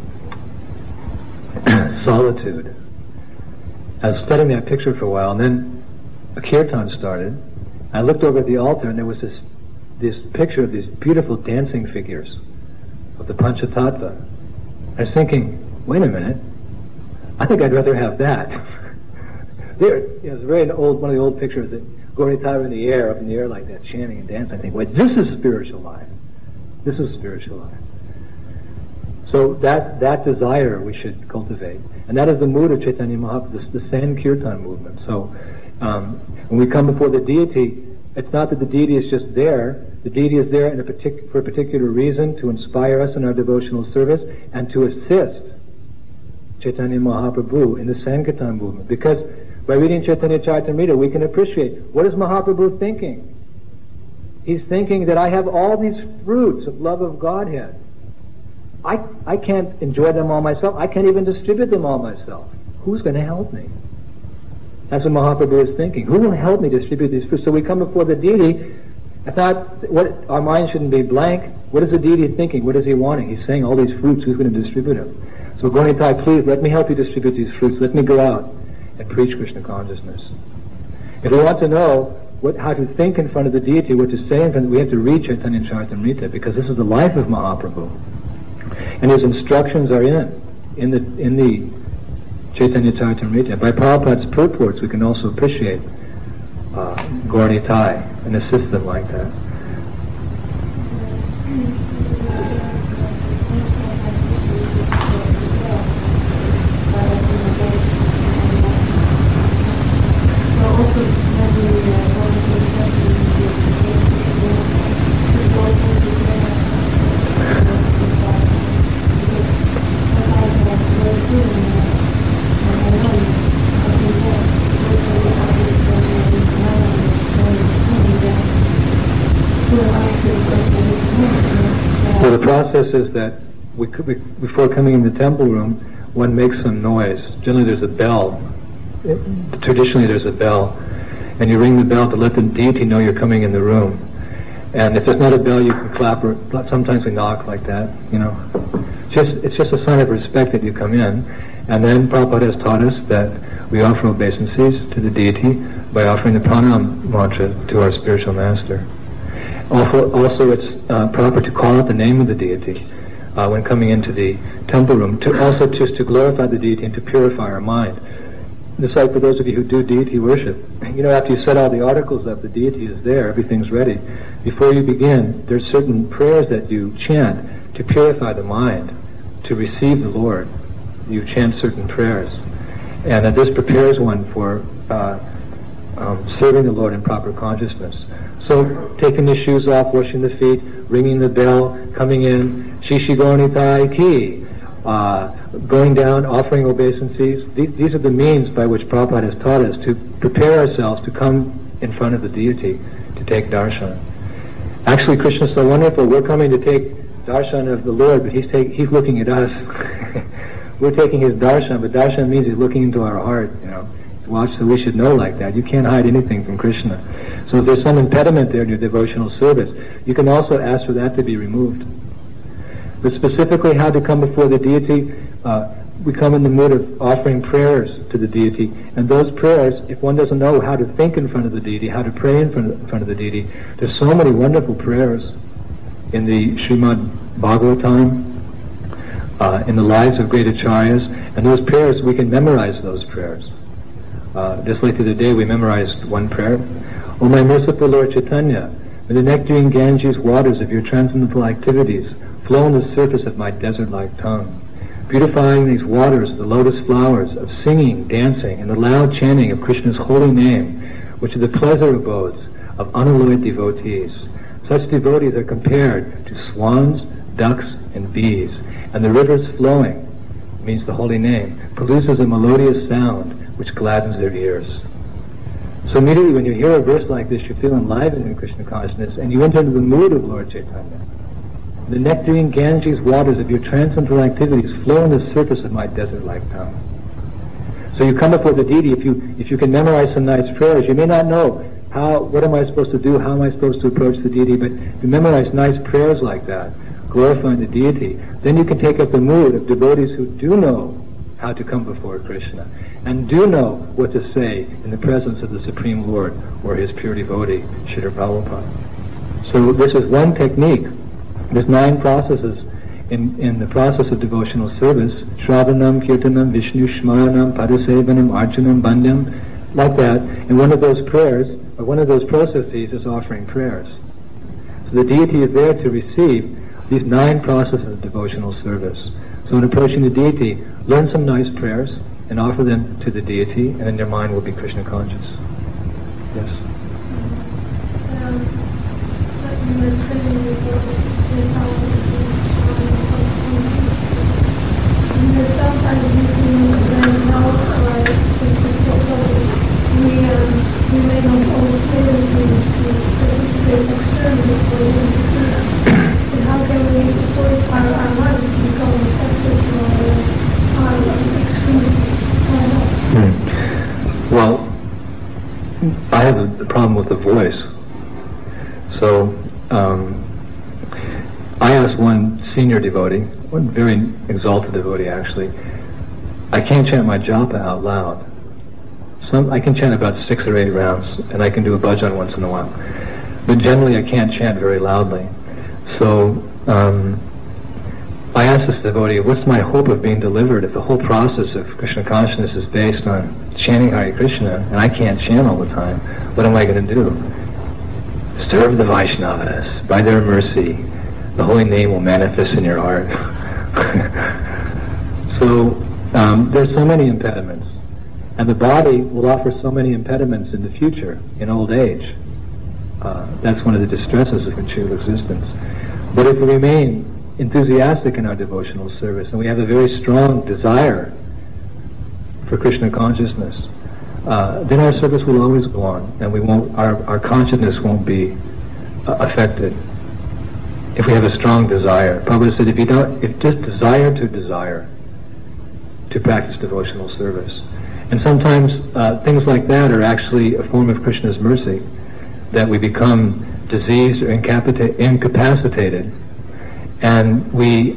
solitude. I was studying that picture for a while, and then a kirtan started. I looked over at the altar, and there was this picture of these beautiful dancing figures of the Panchatattva. I was thinking, wait a minute, I think I'd rather have that. There, it was one of the old pictures that Gaura-Nitai in the air, up in the air like that, chanting and dancing. I think, wait, this is spiritual life. This is spiritual life. So that desire we should cultivate. And that is the mood of Chaitanya Mahaprabhu, the Sankirtan movement. So when we come before the deity, it's not that the deity is just there. The deity is there for a particular reason, to inspire us in our devotional service and to assist Chaitanya Mahaprabhu in the Sankirtan movement. Because by reading Chaitanya Charitamrita, we can appreciate, what is Mahaprabhu thinking? He's thinking that I have all these fruits of love of Godhead. I can't enjoy them all myself. I can't even distribute them all myself. Who's going to help me? That's what Mahaprabhu is thinking. Who will help me distribute these fruits? So we come before the deity. Our mind shouldn't be blank. What is the deity thinking? What is he wanting? He's saying all these fruits. Who's going to distribute them? So Gaura-Nitai, please let me help you distribute these fruits. Let me go out and preach Krishna consciousness. If we want to know how to think in front of the deity, what to say in front of, we have to read Chaitanya Charitamrita, because this is the life of Mahaprabhu. And his instructions are in the Chaitanya Charitamrita. By Prabhupada's purports, we can also appreciate Gaurnitai, and assist them like that. So the process is that before coming in the temple room, one makes some noise. Generally there's a bell. Traditionally there's a bell. And you ring the bell to let the deity know you're coming in the room. And if there's not a bell, you can clap, or sometimes we knock like that, you know. It's just a sign of respect that you come in. And then Prabhupada has taught us that we offer obeisances to the deity by offering the pranam mantra to our spiritual master. Also it's proper to call out the name of the deity when coming into the temple room, also just to glorify the deity and to purify our mind. It's like for those of you who do deity worship, you know, after you set all the articles up, the deity is there, everything's ready. Before you begin, there's certain prayers that you chant to purify the mind, to receive the Lord. You chant certain prayers. And this prepares one for serving the Lord in proper consciousness. So, taking the shoes off, washing the feet, ringing the bell, coming in, Shishi Gaurnitai Ki, going down, offering obeisances. These are the means by which Prabhupada has taught us to prepare ourselves to come in front of the deity to take darshan. Actually, Krishna is so wonderful. We're coming to take darshan of the Lord, but he's looking at us. We're taking his darshan, but darshan means he's looking into our heart, you know. Watch, so we should know like that. You can't hide anything from Krishna. So if there's some impediment there in your devotional service, you can also ask for that to be removed. But specifically how to come before the deity, we come in the mood of offering prayers to the deity. And those prayers, if one doesn't know how to think in front of the deity, how to pray in front of the deity, there's so many wonderful prayers in the Srimad Bhagavatam, in the lives of great acharyas. And those prayers, we can memorize those prayers. Just like the other day, we memorized one prayer. O my merciful Lord Chaitanya, may the nectarine Ganges waters of your transcendental activities flow on the surface of my desert-like tongue, beautifying these waters the lotus flowers of singing, dancing, and the loud chanting of Krishna's holy name, which are the pleasure abodes of unalloyed devotees. Such devotees are compared to swans, ducks, and bees, and the rivers flowing, means the holy name, produces a melodious sound which gladdens their ears. So immediately when you hear a verse like this, you feel enlivened in Krishna consciousness, and you enter into the mood of Lord Chaitanya. The nectarine Ganges waters of your transcendental activities flow on the surface of my desert-like tongue. So you come before the deity, if you can memorize some nice prayers, you may not know what am I supposed to do, how am I supposed to approach the deity, but you memorize nice prayers like that, glorifying the deity, then you can take up the mood of devotees who do know how to come before Krishna, and do know what to say in the presence of the Supreme Lord or his pure devotee, Srila Prabhupada. So this is one technique. There's 9 processes in the process of devotional service. Shravanam, Kirtanam, Vishnu, Shmaranam, Padasevanam, Archanam, Bandham, like that. And one of those prayers, or one of those processes is offering prayers. So the deity is there to receive these 9 processes of devotional service. So in approaching the deity, learn some nice prayers and offer them to the deity, and then your mind will be Krishna conscious. Yes? Sometimes we can know, we may not always be able to participate externally for the but how can we fortify our mind to become effective for our experiences? Well, I have a problem with the voice. So, I asked one senior devotee, one very exalted devotee actually, I can't chant my japa out loud. I can chant about 6 or 8 rounds, and I can do a bhajan once in a while. But generally I can't chant very loudly. So, I asked this devotee, what's my hope of being delivered if the whole process of Krishna consciousness is based on chanting Hare Krishna, and I can't chant all the time, what am I going to do? Serve the Vaishnavas. By their mercy, the holy name will manifest in your heart. So there's so many impediments. And the body will offer so many impediments in the future, in old age. That's one of the distresses of material existence. But if we remain enthusiastic in our devotional service, and we have a very strong desire for Krishna consciousness, then our service will always go on, and we won't. Our consciousness won't be affected. If we have a strong desire, Prabhupada said, if just desire to practice devotional service, and sometimes things like that are actually a form of Krishna's mercy, that we become diseased or incapacitated, and we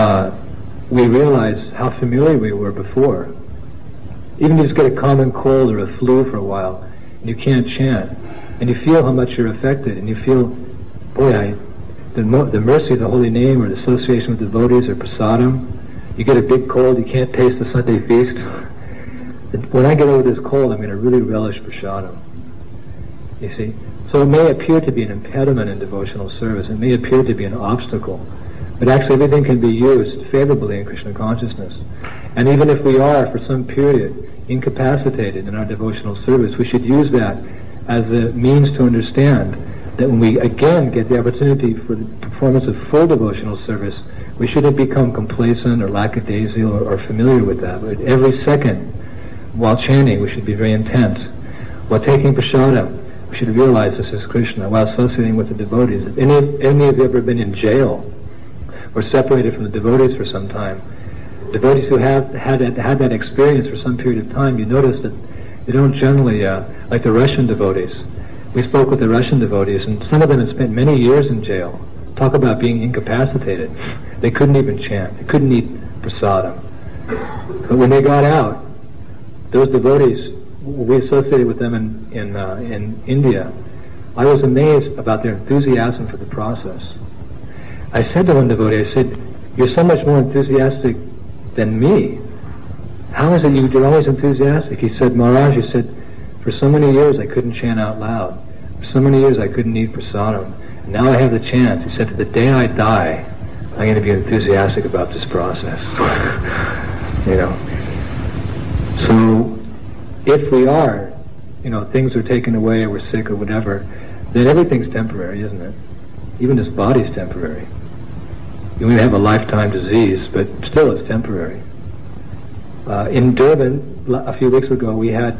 realize how familiar we were before. Even if you just get a common cold or a flu for a while, and you can't chant, and you feel how much you're affected, and you feel, boy, the mercy of the holy name or the association with devotees or prasadam, you get a big cold, you can't taste the Sunday feast. When I get over this cold, I'm going to really relish prasadam. You see? So it may appear to be an impediment in devotional service, it may appear to be an obstacle, but actually everything can be used favorably in Krishna consciousness. And even if we are, for some period, incapacitated in our devotional service, we should use that as a means to understand that when we again get the opportunity for the performance of full devotional service, we shouldn't become complacent or lackadaisical or familiar with that. But every second, while chanting, we should be very intent. While taking prasadam, we should realize this is Krishna. While associating with the devotees, if any of you ever been in jail or separated from the devotees for some time, devotees who have had that experience for some period of time, you notice that they don't generally, like the Russian devotees. We spoke with the Russian devotees, and some of them had spent many years in jail. Talk about being incapacitated. They couldn't even chant. They couldn't eat prasadam. But when they got out, those devotees, we associated with them in India. I was amazed about their enthusiasm for the process. I said to one devotee, I said, "You're so much more enthusiastic than me. How is it you're always enthusiastic?" He said, "Maharaj," he said, "for so many years I couldn't chant out loud. For so many years I couldn't eat prasadam. And now I have the chance." He said, "To the day I die, I'm going to be enthusiastic about this process." You know. So, if we are, things are taken away or we're sick or whatever, then everything's temporary, isn't it? Even this body's temporary. You may have a lifetime disease, but still it's temporary. In Durban, a few weeks ago, we had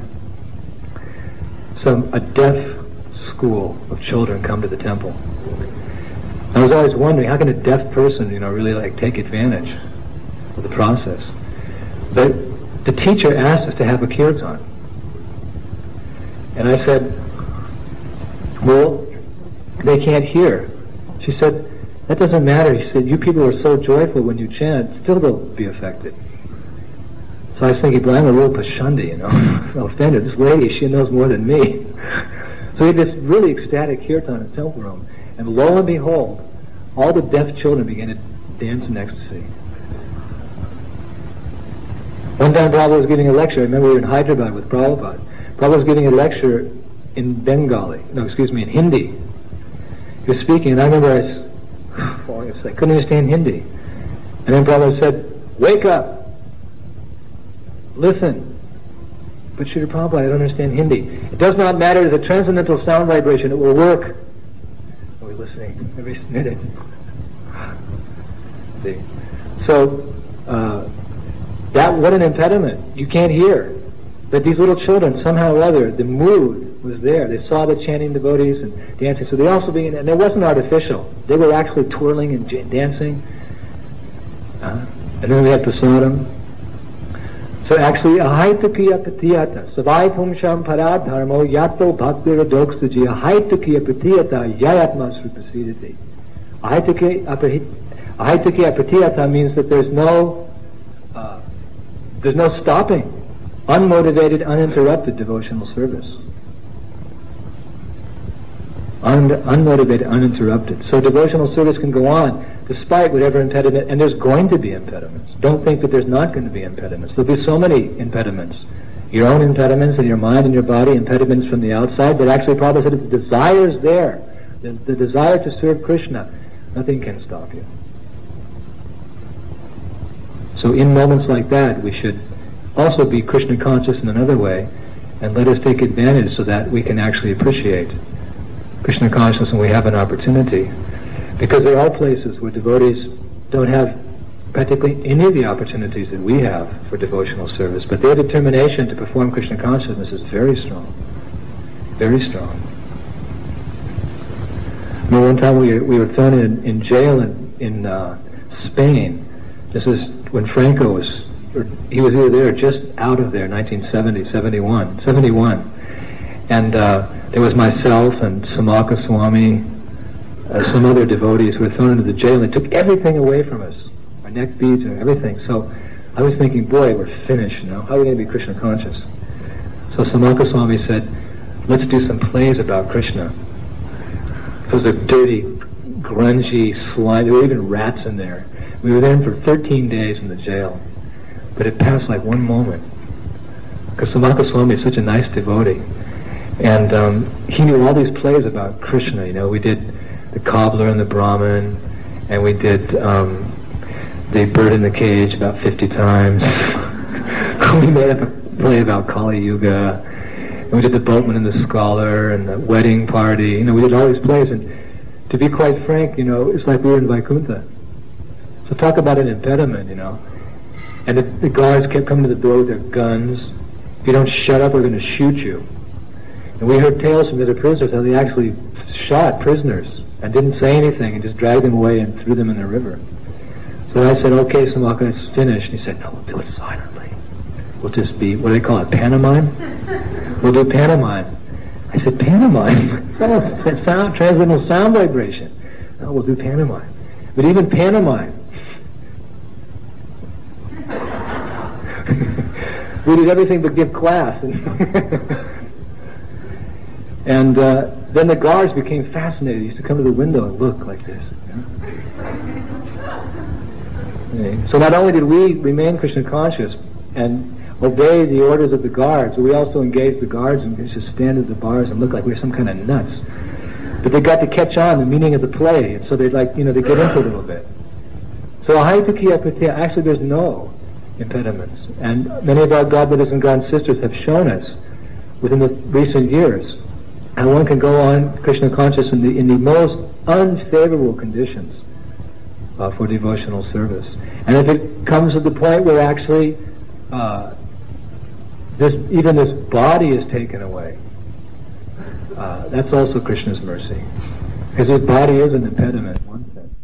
a deaf school of children come to the temple. I was always wondering, how can a deaf person, really take advantage of the process? But the teacher asked us to have a kirtan. And I said, "Well, they can't hear." She said, "That doesn't matter." She said, "You people are so joyful when you chant, still they'll be affected." So I was thinking, "Well, I'm a real pashandi, offended. This lady, she knows more than me." So we had this really ecstatic kirtan in the temple room, and lo and behold, all the deaf children began to dance in ecstasy. One time Prabhupada was giving a lecture. I remember we were in Hyderabad with Prabhupada. Prabhupada was giving a lecture in in Hindi. He was speaking, and I remember I couldn't understand Hindi. And then Prabhupada said, "Wake up! Listen." But Srila Prabhupada, I don't understand Hindi. "It does not matter, the transcendental sound vibration, it will work." Are we listening every minute? See? So, what an impediment. You can't hear. But these little children, somehow or other, the mood was there. They saw the chanting devotees and dancing. So they also began, and it wasn't artificial. They were actually twirling and dancing. And then we had prasadam. So actually, ahaitakiya pratiyata, savai pumsham paradharmo yato bhaktira doksaji, ahaitakiya pratiyata yayatma srupasidati. Ahaitakiya pratiyata means that there's no stopping. Unmotivated, uninterrupted devotional service. Unmotivated, uninterrupted. So devotional service can go on despite whatever impediment, and there's going to be impediments. Don't think that there's not going to be impediments. There'll be so many impediments your own impediments in your mind and your body, impediments from the outside, but actually Prabhupada said if the desire is there, the desire to serve Krishna, nothing can stop you. So in moments like that, we should also be Krishna conscious in another way, and let us take advantage so that we can actually appreciate Krishna consciousness when we have an opportunity. Because there are places where devotees don't have practically any of the opportunities that we have for devotional service, but their determination to perform Krishna consciousness is very strong. Very strong. I remember one time we were thrown in jail in Spain. This is when Franco was either there or just out of there, 1970, 71. And there was myself and Samaka Swami, some other devotees who were thrown into the jail. They took everything away from us, our neck beads and everything. So I was thinking, boy, we're finished now. How are we going to be Krishna conscious? So Samaka Swami said, let's do some plays about Krishna. It was a dirty, grungy, slime. There were even rats in there. We were there for 13 days in the jail. But it passed like one moment. Because Samaka Swami is such a nice devotee. And he knew all these plays about Krishna. You know, we did the cobbler and the Brahmin, and we did the bird in the cage about 50 times. We made up a play about Kali Yuga. And we did the boatman and the scholar and the wedding party. You know, we did all these plays. And to be quite frank, you know, it's like we were in Vaikuntha. So talk about an impediment, you know. And the guards kept coming to the door with their guns. If you don't shut up, we're going to shoot you. And we heard tales from the other prisoners how they actually shot prisoners and didn't say anything and just dragged them away and threw them in the river. So I said, okay, Samaka, it's finished. And he said, no, we'll do it silently. We'll just be, what do they call it, pantomime? We'll do pantomime. I said, pantomime? It's transcendental sound vibration. No, we'll do pantomime. But even pantomime, we did everything but give class. And then the guards became fascinated. They used to come to the window and look like this. You know? So not only did we remain Krishna conscious and obey the orders of the guards, but we also engaged the guards and just stand at the bars and look like we were some kind of nuts. But they got to catch on the meaning of the play, and so they'd like, you know, they get into it a little bit. So Ahaitukya Pratya, actually there's no impediments. And many of our God brothers and God sisters have shown us within the recent years how one can go on Krishna conscious in the most unfavorable conditions for devotional service. And if it comes to the point where actually this body is taken away, that's also Krishna's mercy. Because his body is an impediment in one sense.